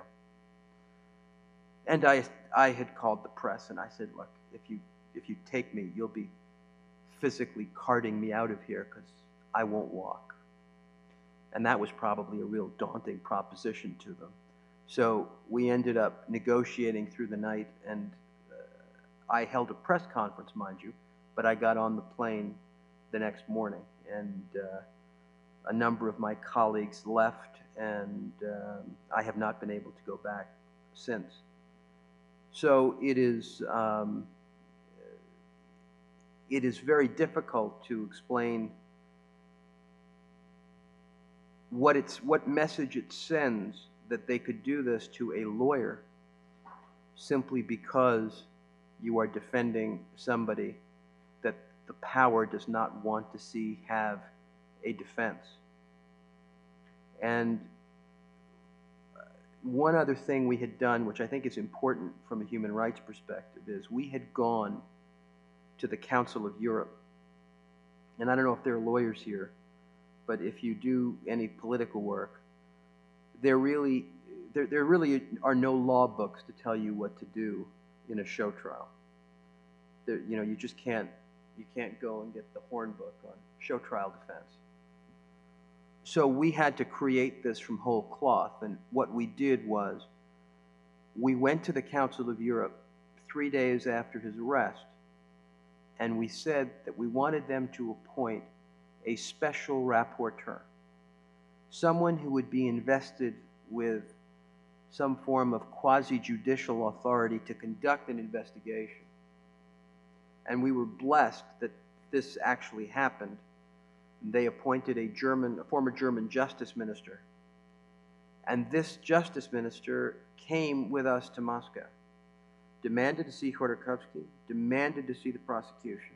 And I I had called the press and I said, look, if you if you take me, you'll be physically carting me out of here because I won't walk. And that was probably a real daunting proposition to them. So we ended up negotiating through the night, and uh, I held a press conference, mind you, but I got on the plane the next morning, and uh, a number of my colleagues left, and um, I have not been able to go back since. So it is, um, it is very difficult to explain what it's, what message it sends that they could do this to a lawyer simply because you are defending somebody that the power does not want to see have a defense. And one other thing we had done, which I think is important from a human rights perspective, is we had gone to the Council of Europe. And I don't know if there are lawyers here, but if you do any political work, there really, there, there really are no law books to tell you what to do in a show trial. There, you know, you just can't You can't go and get the Horn book on show trial defense. So we had to create this from whole cloth, and what we did was we went to the Council of Europe three days after his arrest, and we said that we wanted them to appoint a special rapporteur, someone who would be invested with some form of quasi-judicial authority to conduct an investigation. And we were blessed that this actually happened. They appointed a German, a former German justice minister. And this justice minister came with us to Moscow, demanded to see Khodorkovsky, demanded to see the prosecution.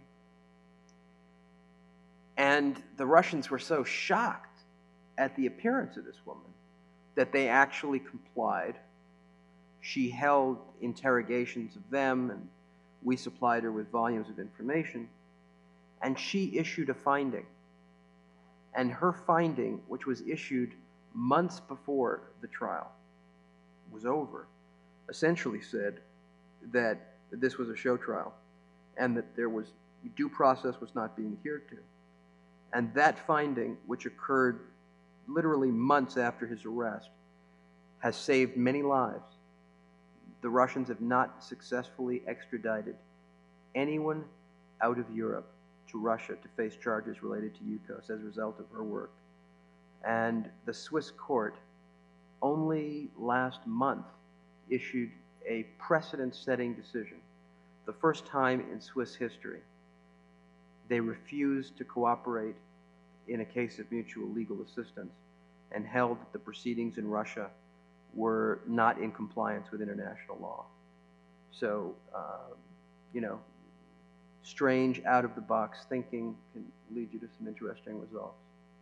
And the Russians were so shocked at the appearance of this woman that they actually complied. She held interrogations of them, and we supplied her with volumes of information, and she issued a finding. And her finding, which was issued months before the trial was over, essentially said that this was a show trial and that there was due process was not being adhered to. And that finding, which occurred literally months after his arrest, has saved many lives. The Russians have not successfully extradited anyone out of Europe to Russia to face charges related to Yukos as a result of her work. And the Swiss court only last month issued a precedent-setting decision, the first time in Swiss history. They refused to cooperate in a case of mutual legal assistance and held that the proceedings in Russia were not in compliance with international law. So, uh, you know, strange, out-of-the-box thinking can lead you to some interesting results.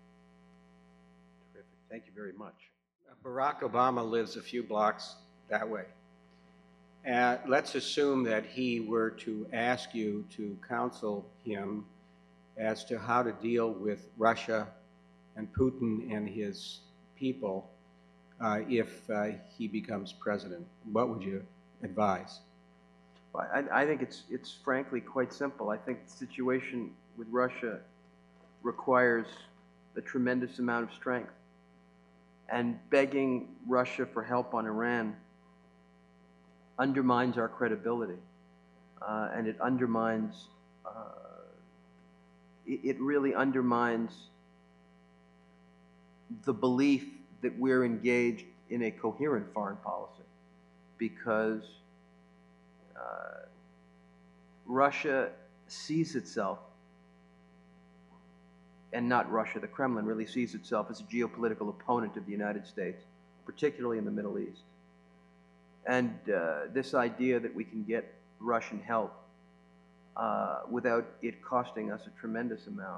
Terrific. Thank you very much.
Barack Obama lives a few blocks that way. Uh, let's assume that he were to ask you to counsel him as to how to deal with Russia and Putin and his people uh, if uh, he becomes president. What would you advise?
Well, I, I think it's, it's frankly quite simple. I think the situation with Russia requires a tremendous amount of strength. And begging Russia for help on Iran undermines our credibility. Uh, and it undermines, uh, it, it really undermines the belief that we're engaged in a coherent foreign policy, because uh, Russia sees itself, and not Russia, the Kremlin really sees itself as a geopolitical opponent of the United States, particularly in the Middle East. And uh, this idea that we can get Russian help uh, without it costing us a tremendous amount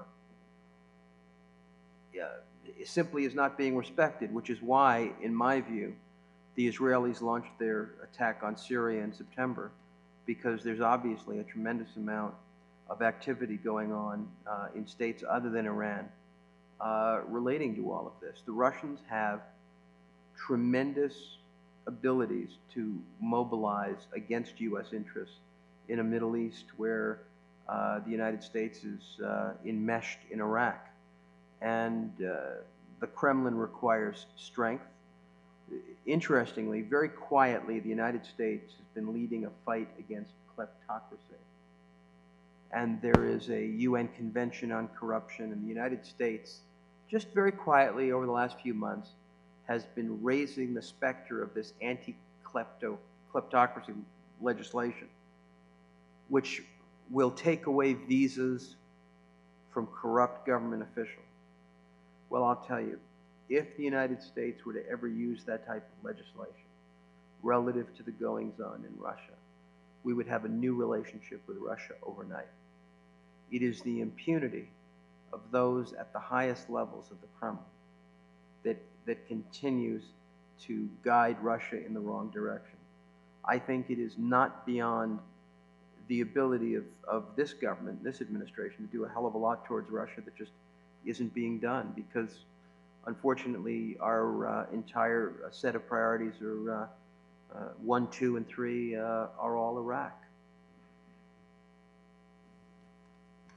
uh, simply is not being respected, which is why, in my view, the Israelis launched their attack on Syria in September, because there's obviously a tremendous amount of activity going on uh, in states other than Iran uh, relating to all of this. The Russians have tremendous abilities to mobilize against U S interests in a Middle East where uh, the United States is uh, enmeshed in Iraq. And uh, the Kremlin requires strength. Interestingly, very quietly, the United States has been leading a fight against kleptocracy. And there is a U N Convention on Corruption, and the United States, just very quietly over the last few months, has been raising the specter of this anti-klepto kleptocracy legislation, which will take away visas from corrupt government officials. Well, I'll tell you, if the United States were to ever use that type of legislation relative to the goings-on in Russia, we would have a new relationship with Russia overnight. It is the impunity of those at the highest levels of the Kremlin that, that continues to guide Russia in the wrong direction. I think it is not beyond the ability of, of this government, this administration, to do a hell of a lot towards Russia that just isn't being done, because unfortunately our uh, entire set of priorities are uh, uh, one, two, and three uh, are all Iraq.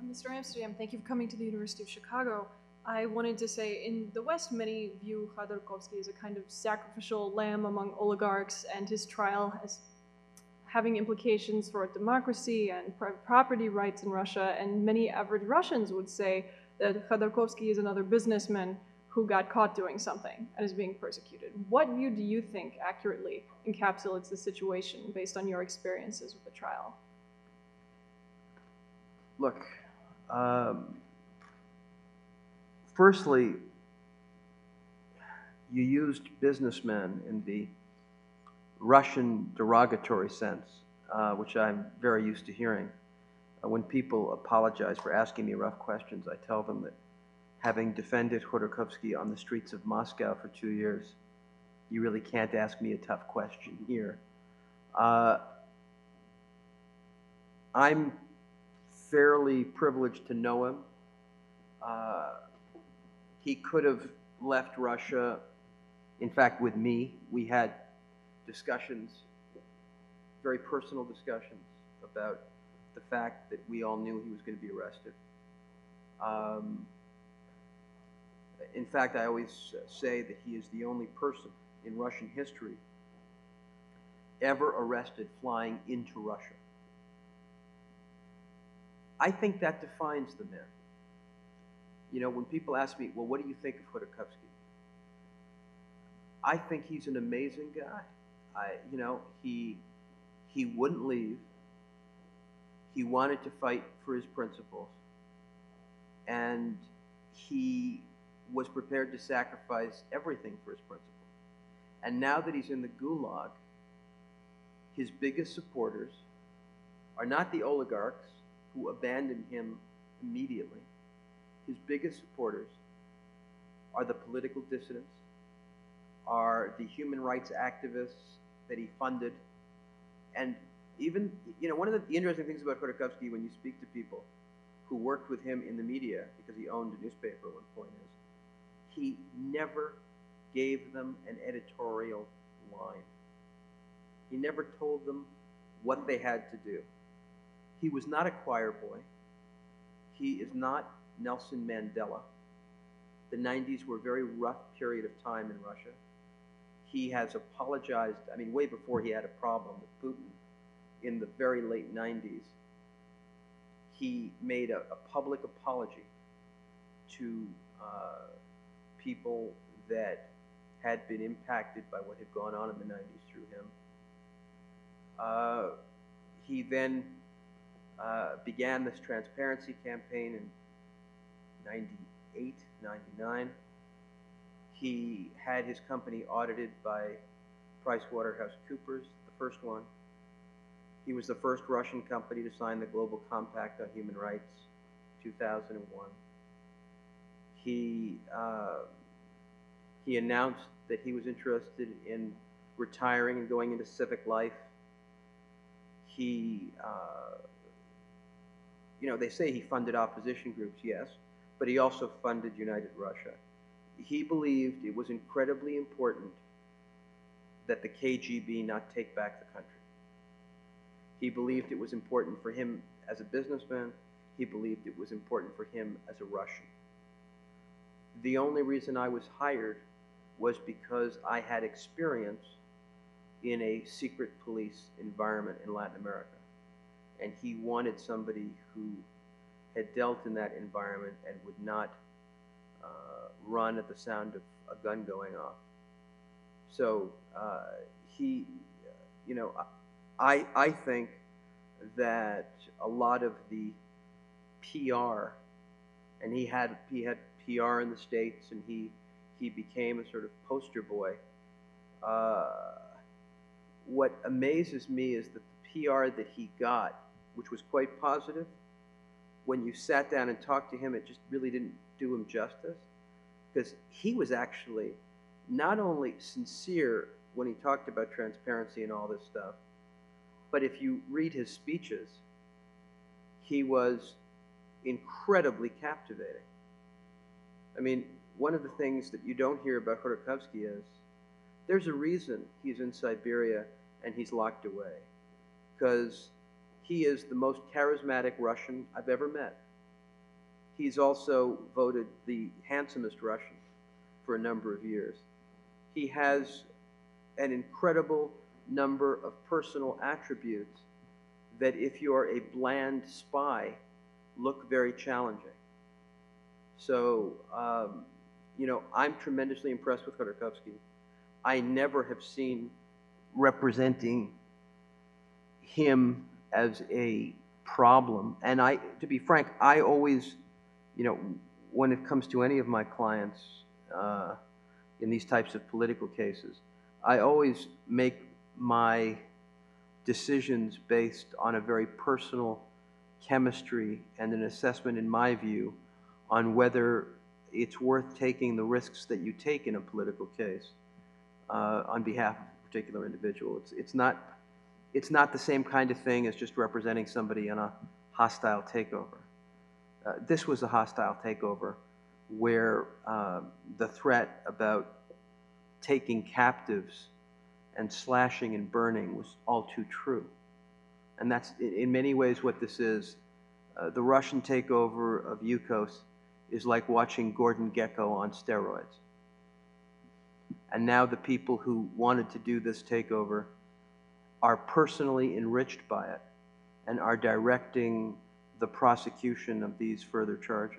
Mister Amsterdam, thank you for coming to the University of Chicago. I wanted to say, in the West, many view Khodorkovsky as a kind of sacrificial lamb among oligarchs, and his trial as having implications for democracy and private property rights in Russia. And many average Russians would say that Khodorkovsky is another businessman who got caught doing something and is being persecuted. What view do you think accurately encapsulates the situation based on your experiences with the trial?
Look, um, firstly, you used businessmen in the Russian derogatory sense, uh, which I'm very used to hearing. Uh, when people apologize for asking me rough questions, I tell them that having defended Khodorkovsky on the streets of Moscow for two years, you really can't ask me a tough question here. Uh, I'm fairly privileged to know him. Uh, he could have left Russia. In fact, with me, we had discussions, very personal discussions, about the fact that we all knew he was going to be arrested. Um, in fact, I always say that he is the only person in Russian history ever arrested flying into Russia. I think that defines the man. You know, when people ask me, well, what do you think of Khodorkovsky? I think he's an amazing guy. I, you know, he, he wouldn't leave. He wanted to fight for his principles. And he was prepared to sacrifice everything for his principles. And now that he's in the Gulag, his biggest supporters are not the oligarchs who abandoned him immediately. His biggest supporters are the political dissidents, are the human rights activists that he funded. And even, you know, one of the, the interesting things about Khodorkovsky when you speak to people who worked with him in the media, because he owned a newspaper at one point, is he never gave them an editorial line. He never told them what they had to do. He was not a choir boy. He is not Nelson Mandela. The nineties were a very rough period of time in Russia. He has apologized, I mean, way before he had a problem with Putin in the very late nineties. He made a, a public apology to uh, people that had been impacted by what had gone on in the nineties through him. Uh, he then uh, began this transparency campaign in ninety-eight, ninety-nine. He had his company audited by PricewaterhouseCoopers, the first one. He was the first Russian company to sign the Global Compact on Human Rights, two thousand one. He, uh, he announced that he was interested in retiring and going into civic life. He, uh, you know, they say he funded opposition groups, yes, but he also funded United Russia. He believed it was incredibly important that the K G B not take back the country. He believed it was important for him as a businessman. He believed it was important for him as a Russian. The only reason I was hired was because I had experience in a secret police environment in Latin America. And he wanted somebody who had dealt in that environment and would not uh, run at the sound of a gun going off. So uh, he, you know, I, I think that a lot of the P R, and he had, he had P R in the States, and he, he became a sort of poster boy. Uh, what amazes me is that the P R that he got, which was quite positive, when you sat down and talked to him, it just really didn't do him justice, because he was actually not only sincere when he talked about transparency and all this stuff, but if you read his speeches, he was incredibly captivating. I mean, one of the things that you don't hear about Khodorkovsky is there's a reason he's in Siberia and he's locked away, because he is the most charismatic Russian I've ever met. He's also voted the handsomest Russian for a number of years. He has an incredible number of personal attributes that, if you're a bland spy, look very challenging. So, um, you know, I'm tremendously impressed with Khodorkovsky. I never have seen representing him as a problem. And I, to be frank, I always, you know, when it comes to any of my clients uh, in these types of political cases, I always make my decisions based on a very personal chemistry and an assessment, in my view, on whether it's worth taking the risks that you take in a political case uh, on behalf of a particular individual. It's, it's, not, it's not the same kind of thing as just representing somebody in a hostile takeover. Uh, this was a hostile takeover where uh, the threat about taking captives and slashing and burning was all too true. And that's, in many ways, what this is. Uh, the Russian takeover of Yukos is like watching Gordon Gekko on steroids. And now the people who wanted to do this takeover are personally enriched by it and are directing the prosecution of these further charges.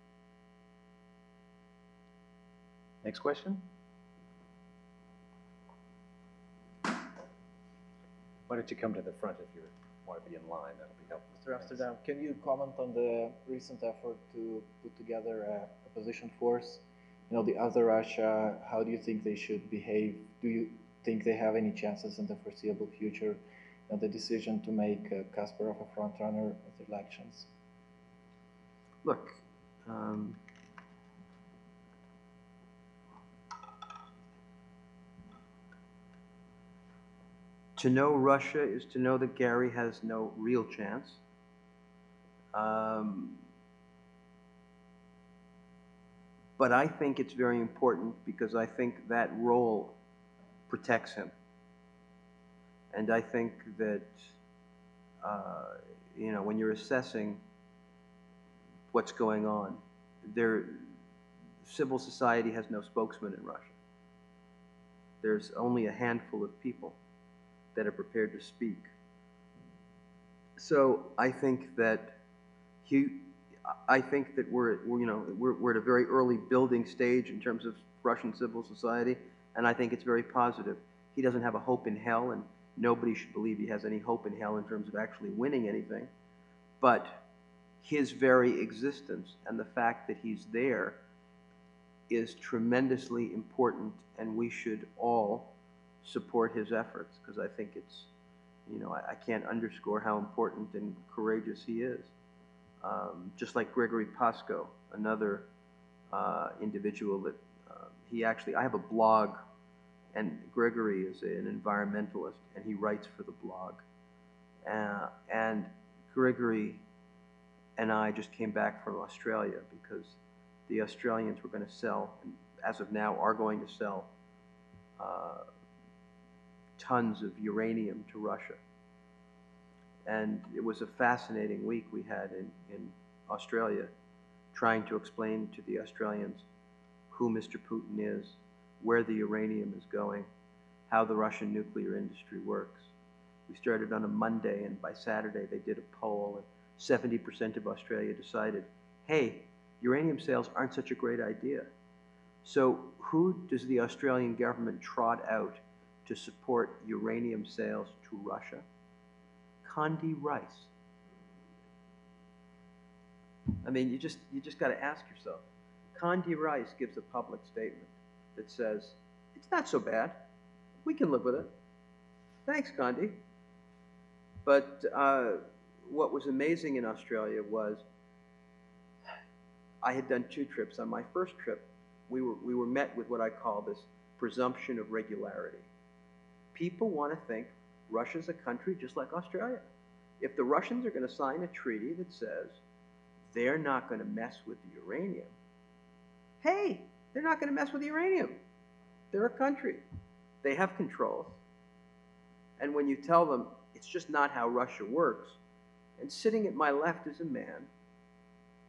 Next question. Why don't you come to the front if you want to be in line? That'll be helpful.
Mister Amsterdam, can you comment on the recent effort to put together a opposition force? You know, the other Russia, how do you think they should behave? Do you think they have any chances in the foreseeable future? And the decision to make uh, Kasparov a front runner at the elections?
Look, um, to know Russia is to know that Gary has no real chance. Um, but I think it's very important because I think that role protects him. And I think that, uh, you know, when you're assessing what's going on, there, civil society has no spokesman in Russia. There's only a handful of people that are prepared to speak. So I think that he, I think that we're, we're you know, we're, we're at a very early building stage in terms of Russian civil society, and I think it's very positive. He doesn't have a hope in hell, and nobody should believe he has any hope in hell in terms of actually winning anything. But his very existence and the fact that he's there is tremendously important, and we should all support his efforts, because I think it's, you know, I, I can't underscore how important and courageous he is. Um, just like Gregory Pasko, another uh, individual that uh, he actually, I have a blog, and Gregory is a, an environmentalist, and he writes for the blog. Uh, and Gregory and I just came back from Australia because the Australians were going to sell, and as of now are going to sell, uh, tons of uranium to Russia. And it was a fascinating week we had in, in Australia, trying to explain to the Australians who Mister Putin is, where the uranium is going, how the Russian nuclear industry works. We started on a Monday, and by Saturday they did a poll, and seventy percent of Australia decided, hey, uranium sales aren't such a great idea. So who does the Australian government trot out to support uranium sales to Russia? Condi Rice. I mean, you just, you just got to ask yourself. Condi Rice gives a public statement that says, it's not so bad. We can live with it. Thanks, Condi. But uh, what was amazing in Australia was I had done two trips. On my first trip, we were, we were met with what I call this presumption of regularity. People want to think Russia's a country just like Australia. If the Russians are going to sign a treaty that says they're not going to mess with the uranium, hey, they're not going to mess with the uranium. They're a country. They have controls. And when you tell them it's just not how Russia works, and sitting at my left is a man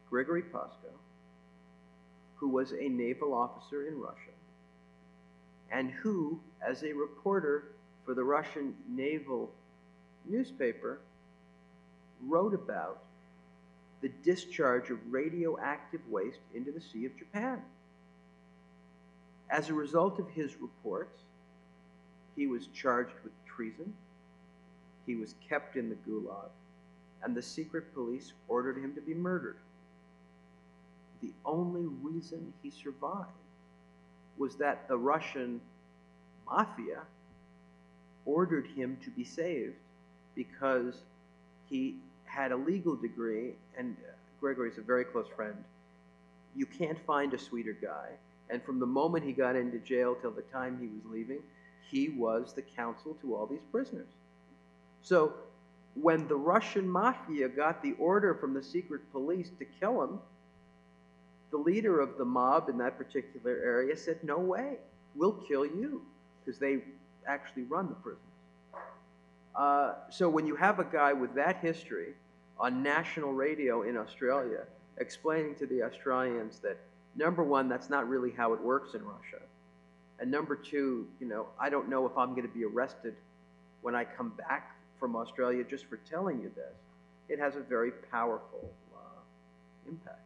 Grigory Pasko, who was a naval officer in Russia, and who, as a reporter for the Russian naval newspaper, wrote about the discharge of radioactive waste into the Sea of Japan. As a result of his reports, he was charged with treason, he was kept in the Gulag, and the secret police ordered him to be murdered. The only reason he survived was that the Russian mafia ordered him to be saved because he had a legal degree, and Gregory's a very close friend. You can't find a sweeter guy. And from the moment he got into jail till the time he was leaving, he was the counsel to all these prisoners. So when the Russian mafia got the order from the secret police to kill him, the leader of the mob in that particular area said, no way, we'll kill you, because they actually run the prisons. Uh, so when you have a guy with that history on national radio in Australia explaining to the Australians that, number one, that's not really how it works in Russia, and number two, you know, I don't know if I'm going to be arrested when I come back from Australia just for telling you this, it has a very powerful uh, impact.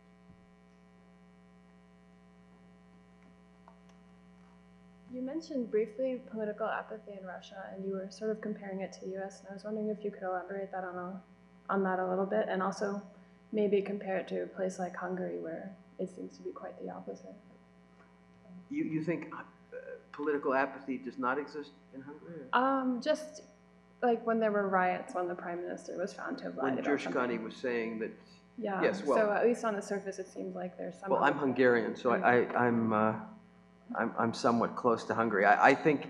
You mentioned briefly political apathy in Russia, and you were sort of comparing it to the U S, and I was wondering if you could elaborate that on, a, on that a little bit, and also maybe compare it to a place like Hungary, where it seems to be quite the opposite.
You, you think uh, political apathy does not exist in Hungary?
Um, just like when there were riots when the prime minister was found to have lied
When
about
Gyurcsány
something.
was saying that,
Yeah,
yes, well,
so at least on the surface it seems like there's some...
well, I'm Hungarian, so I, I, I'm, uh, I'm, I'm somewhat close to Hungary. I, I think,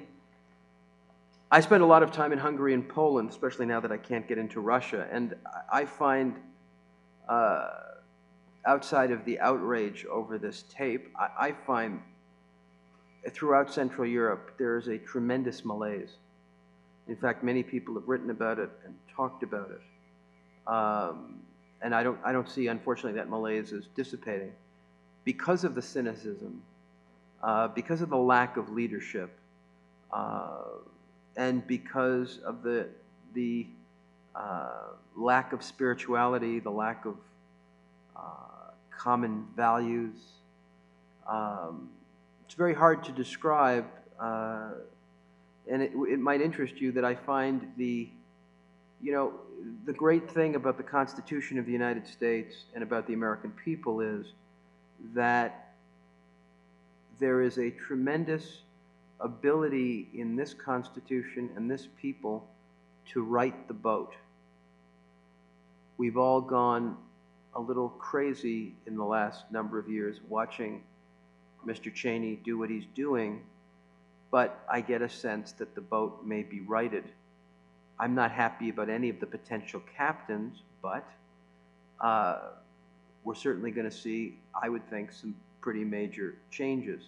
I spent a lot of time in Hungary and Poland, especially now that I can't get into Russia, and I find, uh, outside of the outrage over this tape, I, I find throughout Central Europe there is a tremendous malaise. In fact, many people have written about it and talked about it. Um, and I don't, I don't see, unfortunately, that malaise is dissipating because of the cynicism, uh, because of the lack of leadership, uh, and because of the, the uh, lack of spirituality, the lack of uh, common values. Um, it's very hard to describe, uh, and it, it might interest you that I find the, you know, the great thing about the Constitution of the United States and about the American people is that there is a tremendous ability in this Constitution and this people to right the boat. We've all gone a little crazy in the last number of years watching Mister Cheney do what he's doing, but I get a sense that the boat may be righted. I'm not happy about any of the potential captains, but uh, we're certainly going to see, I would think, some pretty major changes.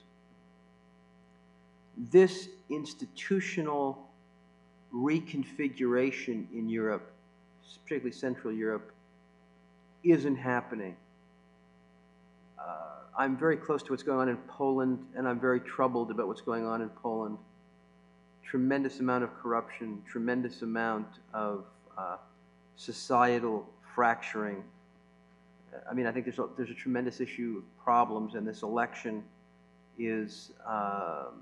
This institutional reconfiguration in Europe, particularly Central Europe, isn't happening. Uh, I'm very close to what's going on in Poland, and I'm very troubled about what's going on in Poland. Tremendous amount of corruption, tremendous amount of uh, societal fracturing. I mean, I think there's a, there's a tremendous issue of problems, and this election is um,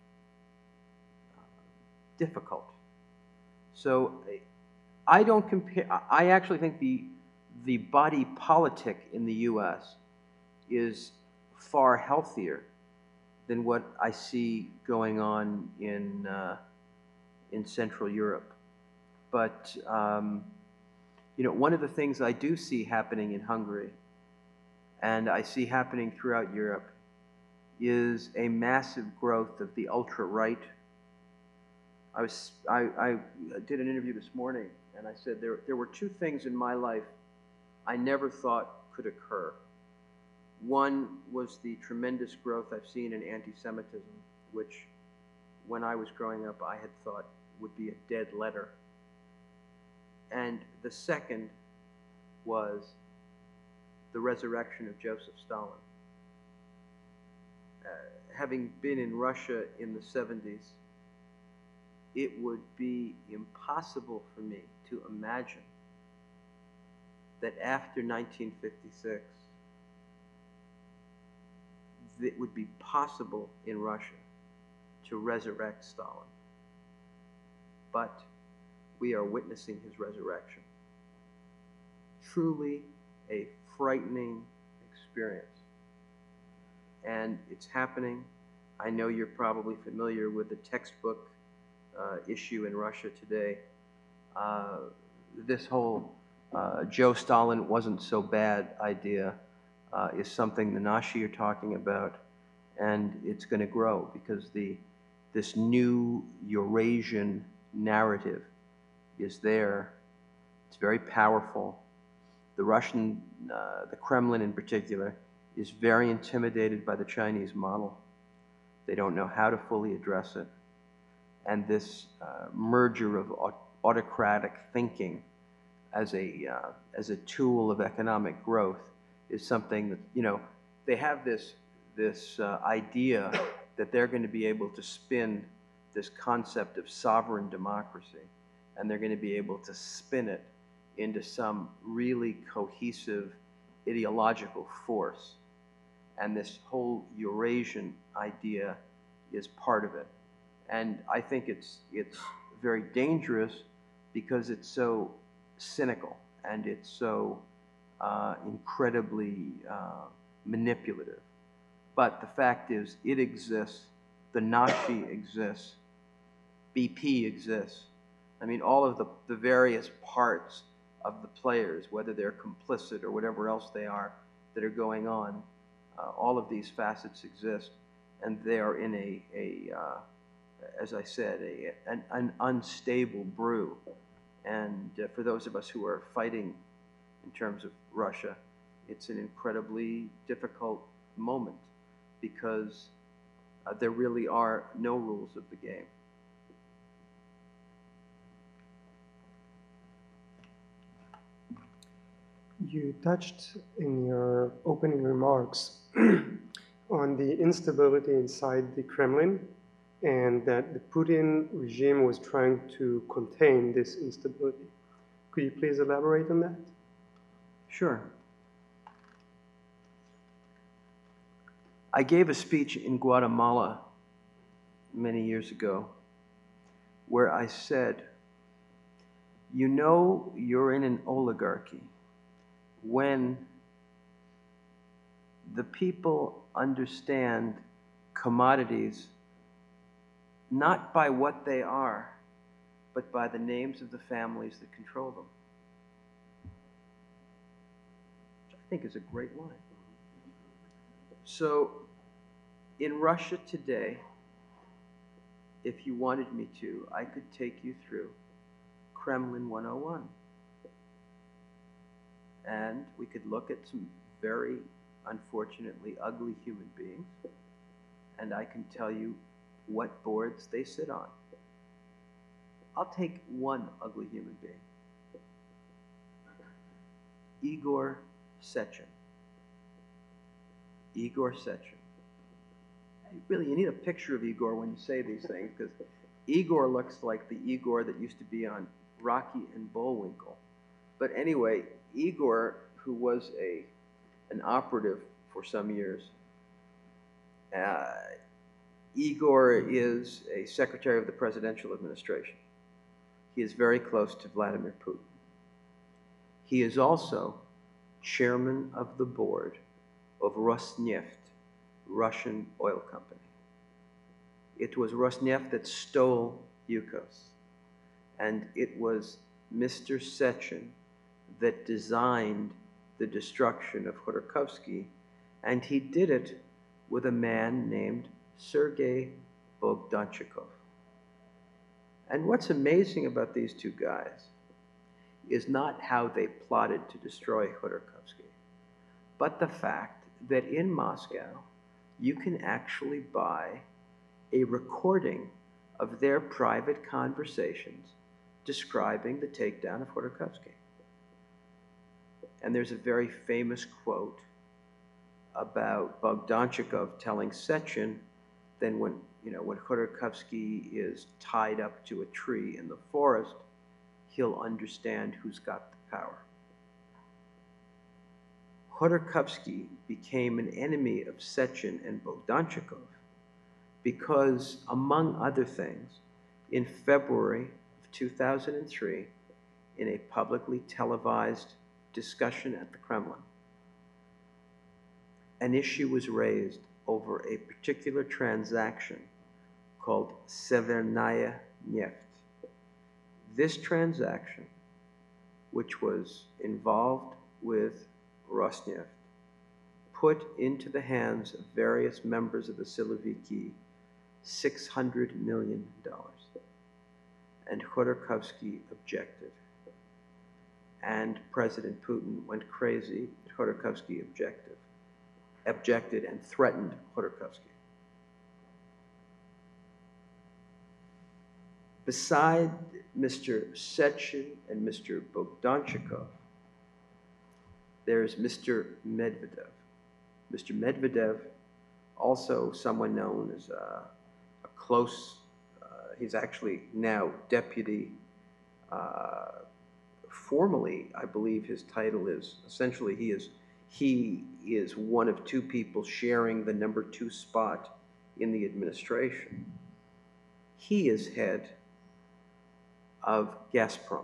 difficult. So I don't compare, I actually think the, the body politic in the U S is far healthier than what I see going on in, uh, in Central Europe. But, um, you know, one of the things I do see happening in Hungary, and I see happening throughout Europe, is a massive growth of the ultra-right. I, was, I, I did an interview this morning, and I said there, there were two things in my life I never thought could occur. One was the tremendous growth I've seen in anti-Semitism, which when I was growing up I had thought would be a dead letter. And the second was the resurrection of Joseph Stalin. Uh, having been in Russia in the seventies, it would be impossible for me to imagine that after nineteen fifty-six, it would be possible in Russia to resurrect Stalin. But we are witnessing his resurrection. Truly a frightening experience. And it's happening. I know you're probably familiar with the textbook uh, issue in Russia today. Uh, this whole uh, Joe Stalin wasn't so bad idea uh, is something the Nashi are talking about, and it's going to grow because the this new Eurasian narrative is there. It's very powerful. The Russian, uh, the Kremlin in particular, is very intimidated by the Chinese model. They don't know how to fully address it. And this uh, merger of autocratic thinking as a, uh, as a tool of economic growth is something that, you know, they have this, this uh, idea that they're going to be able to spin this concept of sovereign democracy, and they're going to be able to spin it into some really cohesive ideological force. And this whole Eurasian idea is part of it. And I think it's, it's very dangerous because it's so cynical and it's so uh, incredibly uh, manipulative. But the fact is, it exists, the Nashi exists, B P exists. I mean, all of the, the various parts of the players, whether they're complicit or whatever else they are that are going on, uh, all of these facets exist, and they are in a, a uh, as I said, a, an, an unstable brew. And uh, for those of us who are fighting in terms of Russia, it's an incredibly difficult moment because uh, there really are no rules of the game.
You touched in your opening remarks on the instability inside the Kremlin and that the Putin regime was trying to contain this instability. Could you please elaborate on that?
Sure. I gave a speech in Guatemala many years ago where I said, you know you're in an oligarchy when the people understand commodities not by what they are, but by the names of the families that control them. Which I think is a great line. So, in Russia today, if you wanted me to, I could take you through Kremlin one oh one. And we could look at some very unfortunately ugly human beings, and I can tell you what boards they sit on. I'll take one ugly human being. Igor Sechin. Igor Sechin. Really, you need a picture of Igor when you say these things, because Igor looks like the Igor that used to be on Rocky and Bullwinkle. But anyway, Igor, who was a an operative for some years, uh, Igor is a secretary of the presidential administration. He is very close to Vladimir Putin. He is also chairman of the board of Rosneft, Russian oil company. It was Rosneft that stole Yukos, and it was Mister Sechin that designed the destruction of Khodorkovsky, and he did it with a man named Sergei Bogdanchikov. And what's amazing about these two guys is not how they plotted to destroy Khodorkovsky, but the fact that in Moscow, you can actually buy a recording of their private conversations describing the takedown of Khodorkovsky. And there's a very famous quote about Bogdanchikov telling Sechin, then when, you know, when Khodorkovsky is tied up to a tree in the forest, he'll understand who's got the power. Khodorkovsky became an enemy of Sechin and Bogdanchikov because, among other things, in February of two thousand three, in a publicly televised discussion at the Kremlin, an issue was raised over a particular transaction called Severnaya Neft. This transaction, which was involved with Rosneft, put into the hands of various members of the Siloviki six hundred million dollars. And Khodorkovsky objected. And President Putin went crazy. Khodorkovsky objected, objected and threatened Khodorkovsky. Beside Mister Sechin and Mister Bogdanchikov, there's Mister Medvedev. Mister Medvedev, also someone known as a, a close, uh, he's actually now deputy, uh, formally, I believe his title is, essentially he is, he is one of two people sharing the number two spot in the administration. He is head of Gazprom.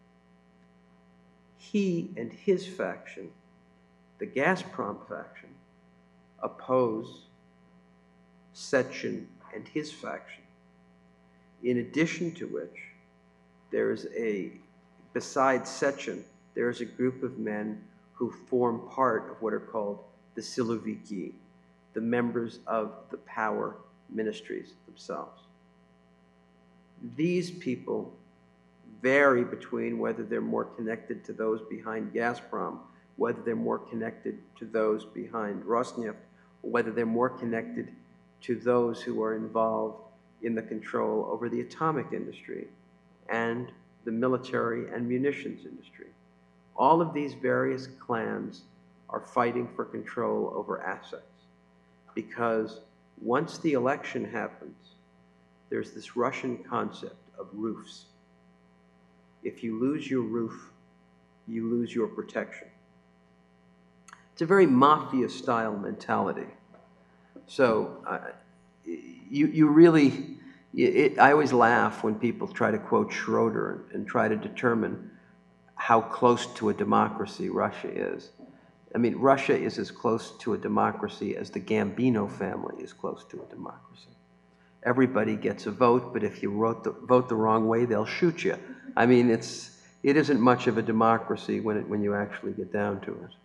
He and his faction, the Gazprom faction, oppose Sechin and his faction. In addition to which, there is a, besides Sechin, there is a group of men who form part of what are called the Siloviki, the members of the power ministries themselves. These people vary between whether they're more connected to those behind Gazprom, whether they're more connected to those behind Rosneft, or whether they're more connected to those who are involved in the control over the atomic industry and the military and munitions industry. All of these various clans are fighting for control over assets because once the election happens, there's this Russian concept of roofs. If you lose your roof, you lose your protection. It's a very mafia-style mentality. So uh, you, you really, it, I always laugh when people try to quote Schroeder and, and try to determine how close to a democracy Russia is. I mean, Russia is as close to a democracy as the Gambino family is close to a democracy. Everybody gets a vote, but if you vote the, vote the wrong way, they'll shoot you. I mean, it's, it isn't much of a democracy when, it, when you actually get down to it.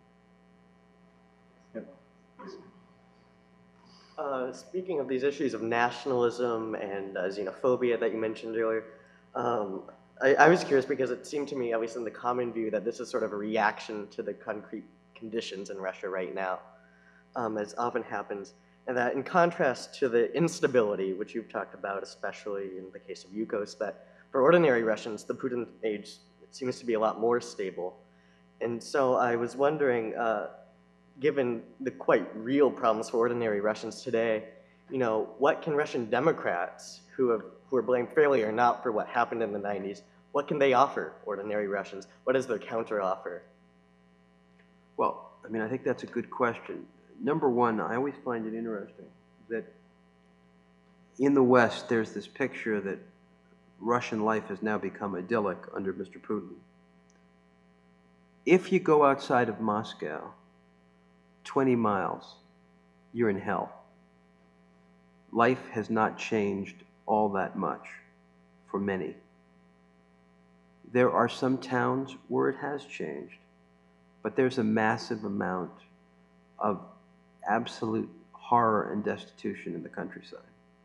Uh, speaking of these issues of nationalism and uh, xenophobia that you mentioned earlier, um, I, I was curious because it seemed to me, at least in the common view, that this is sort of a reaction to the concrete conditions in Russia right now, um, as often happens, and that in contrast to the instability, which you've talked about, especially in the case of Yukos, that for ordinary Russians, the Putin age seems to be a lot more stable. And so I was wondering, uh, given the quite real problems for ordinary Russians today, you know, what can Russian Democrats who have who are blamed fairly or not for what happened in the nineties, what can they offer ordinary Russians? What is their counteroffer?
Well, I mean, I think that's a good question. Number one, I always find it interesting that in the West, there's this picture that Russian life has now become idyllic under Mister Putin. If you go outside of Moscow, twenty miles, you're in hell. Life has not changed all that much for many. There are some towns where it has changed, but there's a massive amount of absolute horror and destitution in the countryside.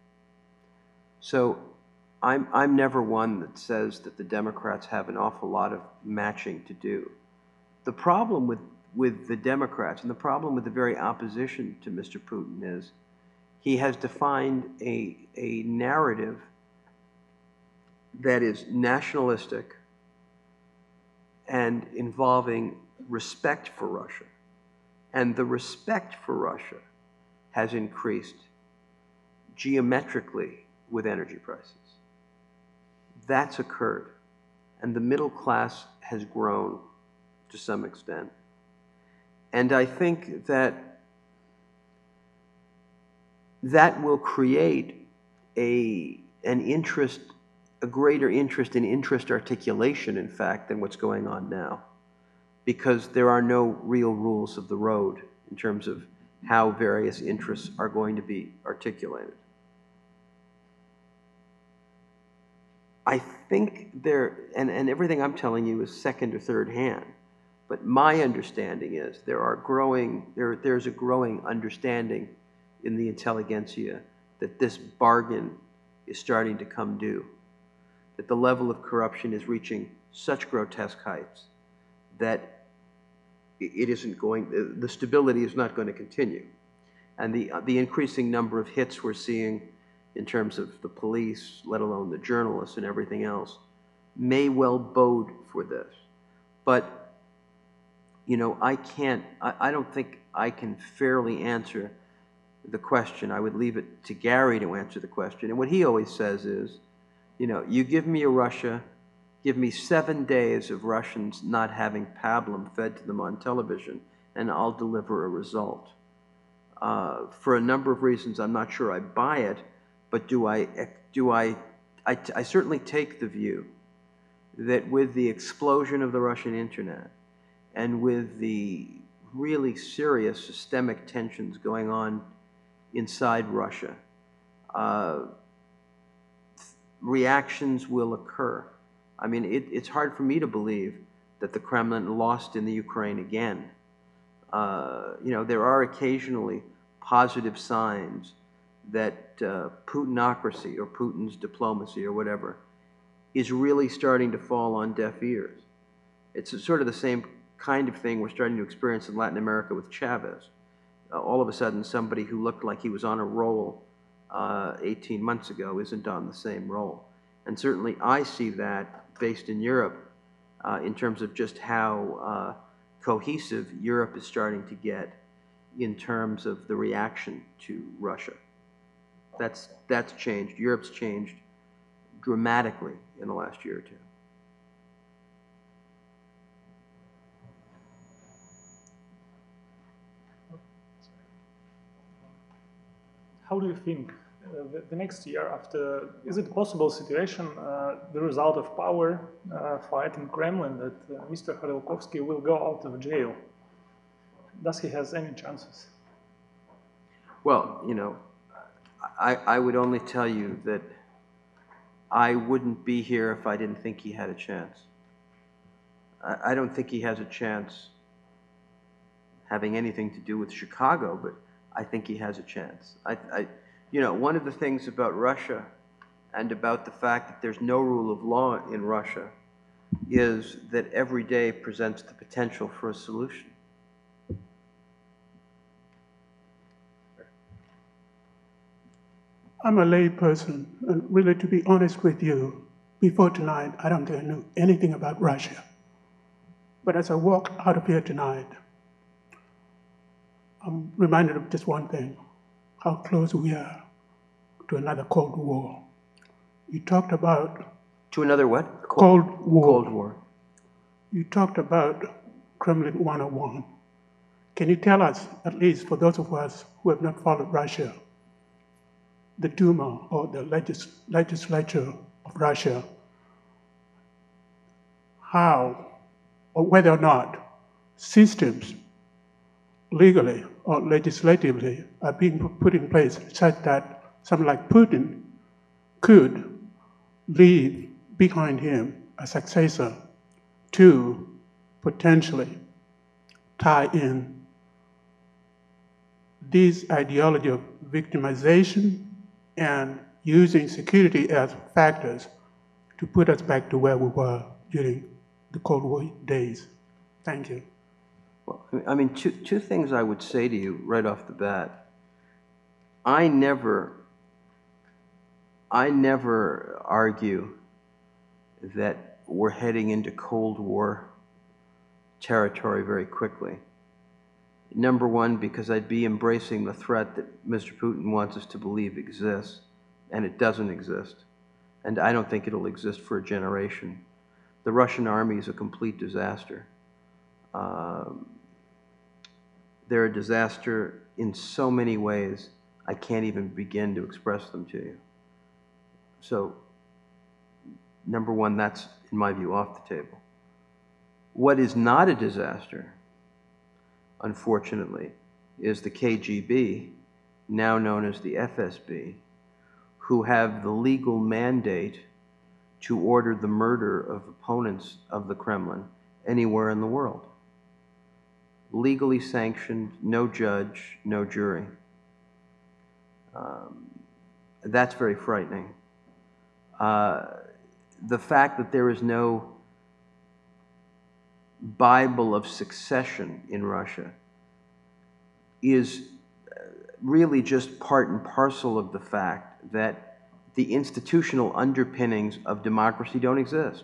So I'm, I'm never one that says that the Democrats have an awful lot of matching to do. The problem with, with the Democrats and the problem with the very opposition to Mister Putin is he has defined a, a narrative that is nationalistic and involving respect for Russia. And the respect for Russia has increased geometrically with energy prices. That's occurred. And the middle class has grown to some extent. And I think that that will create a, an interest, a greater interest in interest articulation, in fact, than what's going on now. Because there are no real rules of the road in terms of how various interests are going to be articulated. I think there, and, and everything I'm telling you is second or third hand, but my understanding is there are growing, there, there's a growing understanding in the intelligentsia that this bargain is starting to come due, that the level of corruption is reaching such grotesque heights that it isn't going, the stability is not going to continue. And the, the increasing number of hits we're seeing in terms of the police, let alone the journalists and everything else, may well bode for this. But, you know, I can't, I, I don't think I can fairly answer the question. I would leave it to Gary to answer the question. And what he always says is, you know, you give me a Russia, give me seven days of Russians not having pablum fed to them on television, and I'll deliver a result. Uh, for a number of reasons, I'm not sure I buy it, but do I, do I, I, I certainly take the view that with the explosion of the Russian internet and with the really serious systemic tensions going on inside Russia, uh, reactions will occur. I mean, it, it's hard for me to believe that the Kremlin lost in the Ukraine again. Uh, you know, there are occasionally positive signs that uh, Putinocracy or Putin's diplomacy or whatever is really starting to fall on deaf ears. It's sort of the same kind of thing we're starting to experience in Latin America with Chavez. Uh, all of a sudden, somebody who looked like he was on a roll uh, eighteen months ago isn't on the same roll. And certainly I see that based in Europe uh, in terms of just how uh, cohesive Europe is starting to get in terms of the reaction to Russia. That's, that's changed. Europe's changed dramatically in the last year or two.
How do you think uh, the, the next year after, is it a possible situation, uh, the result of power uh, fight in Kremlin, that uh, Mister Khodorkovsky will go out of jail? Does he have any chances?
Well, you know, I, I would only tell you that I wouldn't be here if I didn't think he had a chance. I, I don't think he has a chance having anything to do with Chicago, but I think he has a chance. I, I, you know, one of the things about Russia and about the fact that there's no rule of law in Russia is that every day presents the potential for a solution.
I'm a lay person, and really, to be honest with you, before tonight, I don't think I knew anything about Russia. But as I walk out of here tonight, I'm reminded of just one thing, how close we are to another Cold War. You talked about...
To another what?
Cold, Cold War.
Cold War.
You talked about Kremlin one oh one. Can you tell us, at least for those of us who have not followed Russia, the Duma, or the legis legislature of Russia, how, or whether or not systems legally or legislatively are being put in place such that someone like Putin could leave behind him a successor to potentially tie in this ideology of victimization and using security as factors to put us back to where we were during the Cold War days. Thank you.
Well, I mean, two, two things I would say to you right off the bat. I never, I never argue that we're heading into Cold War territory very quickly. Number one, because I'd be embracing the threat that Mister Putin wants us to believe exists, and it doesn't exist. And I don't think it'll exist for a generation. The Russian army is a complete disaster. Um, they're a disaster in so many ways, I can't even begin to express them to you. So, number one, that's, in my view, off the table. What is not a disaster, unfortunately, is the K G B, now known as the F S B, who have the legal mandate to order the murder of opponents of the Kremlin anywhere in the world. Legally sanctioned, no judge, no jury. Um, that's very frightening. Uh, the fact that there is no Bible of succession in Russia is really just part and parcel of the fact that the institutional underpinnings of democracy don't exist.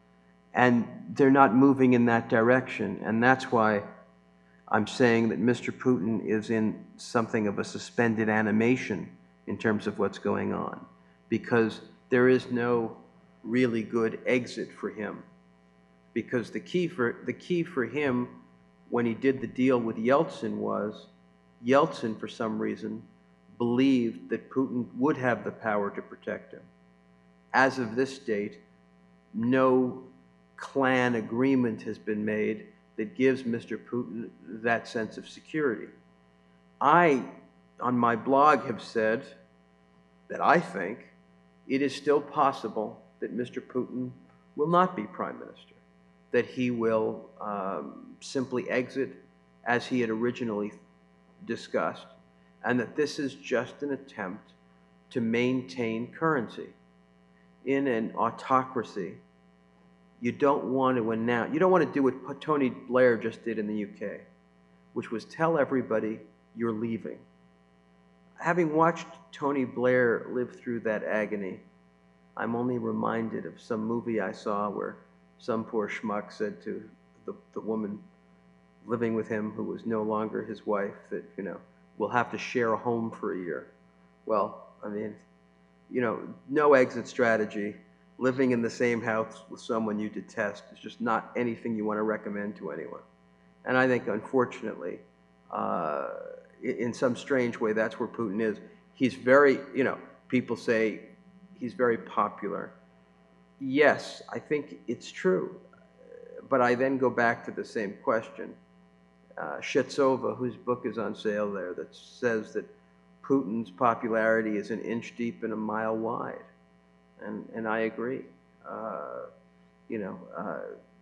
And they're not moving in that direction. And that's why I'm saying that Mister Putin is in something of a suspended animation in terms of what's going on, because there is no really good exit for him. Because the key for, the key for him when he did the deal with Yeltsin was, Yeltsin, for some reason, believed that Putin would have the power to protect him. As of this date, no clan agreement has been made that gives Mister Putin that sense of security. I, on my blog, have said that I think it is still possible that Mister Putin will not be prime minister, that he will um, simply exit as he had originally discussed, and that this is just an attempt to maintain currency. In an autocracy, you don't want to announce, you don't want to do what Tony Blair just did in the U K, which was tell everybody you're leaving. Having watched Tony Blair live through that agony, I'm only reminded of some movie I saw where some poor schmuck said to the, the woman living with him, who was no longer his wife, that, you know, we'll have to share a home for a year. Well, I mean, you know, no exit strategy, living in the same house with someone you detest is just not anything you want to recommend to anyone. And I think, unfortunately, uh, in some strange way, that's where Putin is. He's very, you know, people say he's very popular. Yes, I think it's true. But I then go back to the same question. Uh, Shetsova, whose book is on sale there, that says that Putin's popularity is an inch deep and a mile wide. And, and I agree. Uh, you know, uh,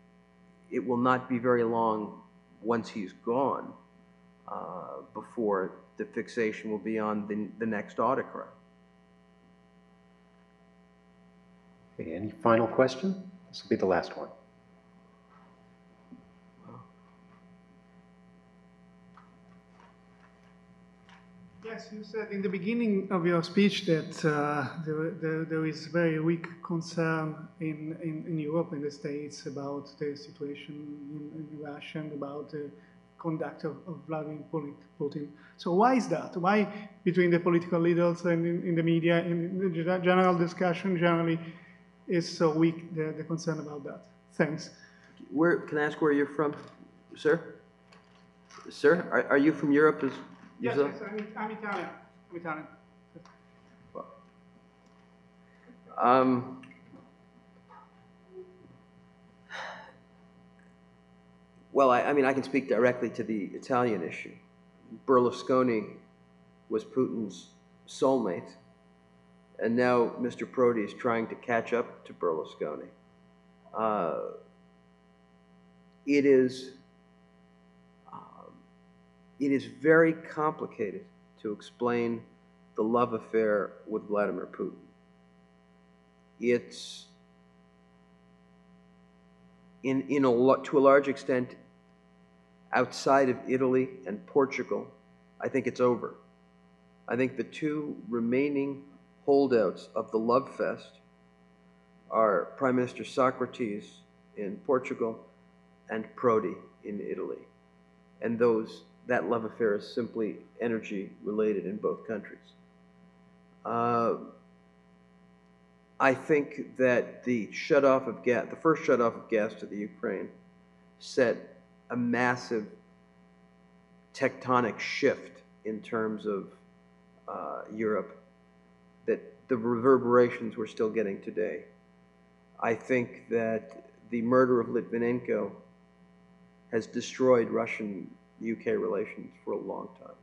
it will not be very long once he's gone uh, before the fixation will be on the, the next autocrat.
Okay, any final question? This will be the last one.
Yes, you said in the beginning of your speech that uh, there, there, there is very weak concern in, in, in Europe and the States about the situation in, in Russia and about the conduct of, of Vladimir Putin. So why is that? Why between the political leaders and in, in the media, in the general discussion generally, is so weak, the, the concern about that? Thanks.
Where, can I ask where you're from, sir? Sir, are, are you from Europe as
Yes,
yourself?
yes, I'm, I'm Italian. I'm Italian.
Um, well, I, I mean, I can speak directly to the Italian issue. Berlusconi was Putin's soulmate, and now Mister Prodi is trying to catch up to Berlusconi. Uh, it is... It is very complicated to explain the love affair with Vladimir Putin. It's, in, in a, to a large extent, outside of Italy and Portugal, I think it's over. I think the two remaining holdouts of the love fest are Prime Minister Socrates in Portugal and Prodi in Italy. And those, that love affair is simply energy related in both countries. Uh, I think that the shutoff of gas, the first shutoff of gas to the Ukraine, set a massive tectonic shift in terms of uh, Europe that the reverberations we're still getting today. I think that the murder of Litvinenko has destroyed Russian-U K relations for a long time.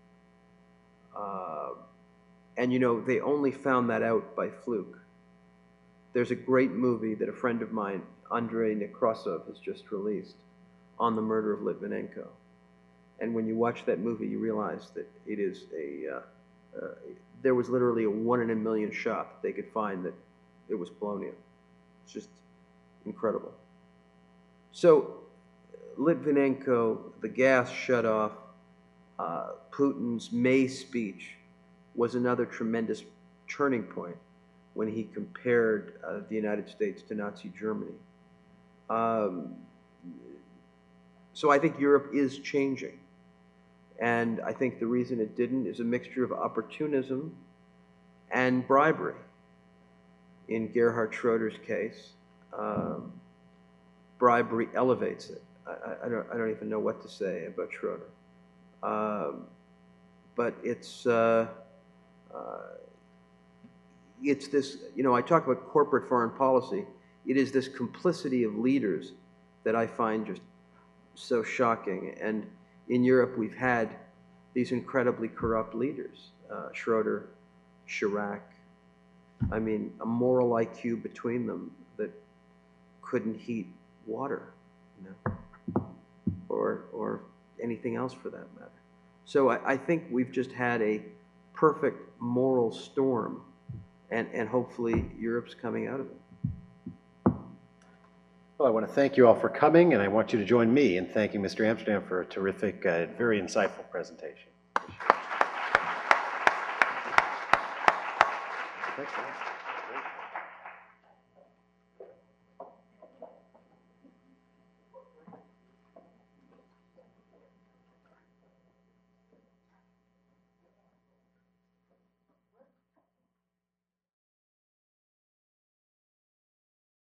Uh, and you know, they only found that out by fluke. There's a great movie that a friend of mine, Andrei Nekrasov, has just released on the murder of Litvinenko. And when you watch that movie, you realize that it is a, uh, uh, there was literally a one in a million shot that they could find that it was polonium. It's just incredible. So Litvinenko, the gas shut off, uh, Putin's May speech was another tremendous turning point when he compared uh, the United States to Nazi Germany. Um, so I think Europe is changing. And I think the reason it didn't is a mixture of opportunism and bribery. In Gerhard Schroeder's case, um, bribery elevates it. I, I, don't, I don't even know what to say about Schroeder. Um, but it's, uh, uh, it's this, you know, I talk about corporate foreign policy. It is this complicity of leaders that I find just so shocking. And in Europe, we've had these incredibly corrupt leaders, uh, Schroeder, Chirac. I mean, a moral I Q between them that couldn't heat water, you know, or, or anything else for that matter. So I, I think we've just had a perfect moral storm, and, and hopefully Europe's coming out of it.
Well, I want to thank you all for coming, and I want you to join me in thanking Mister Amsterdam for a terrific, uh, very insightful presentation. Thanks, guys.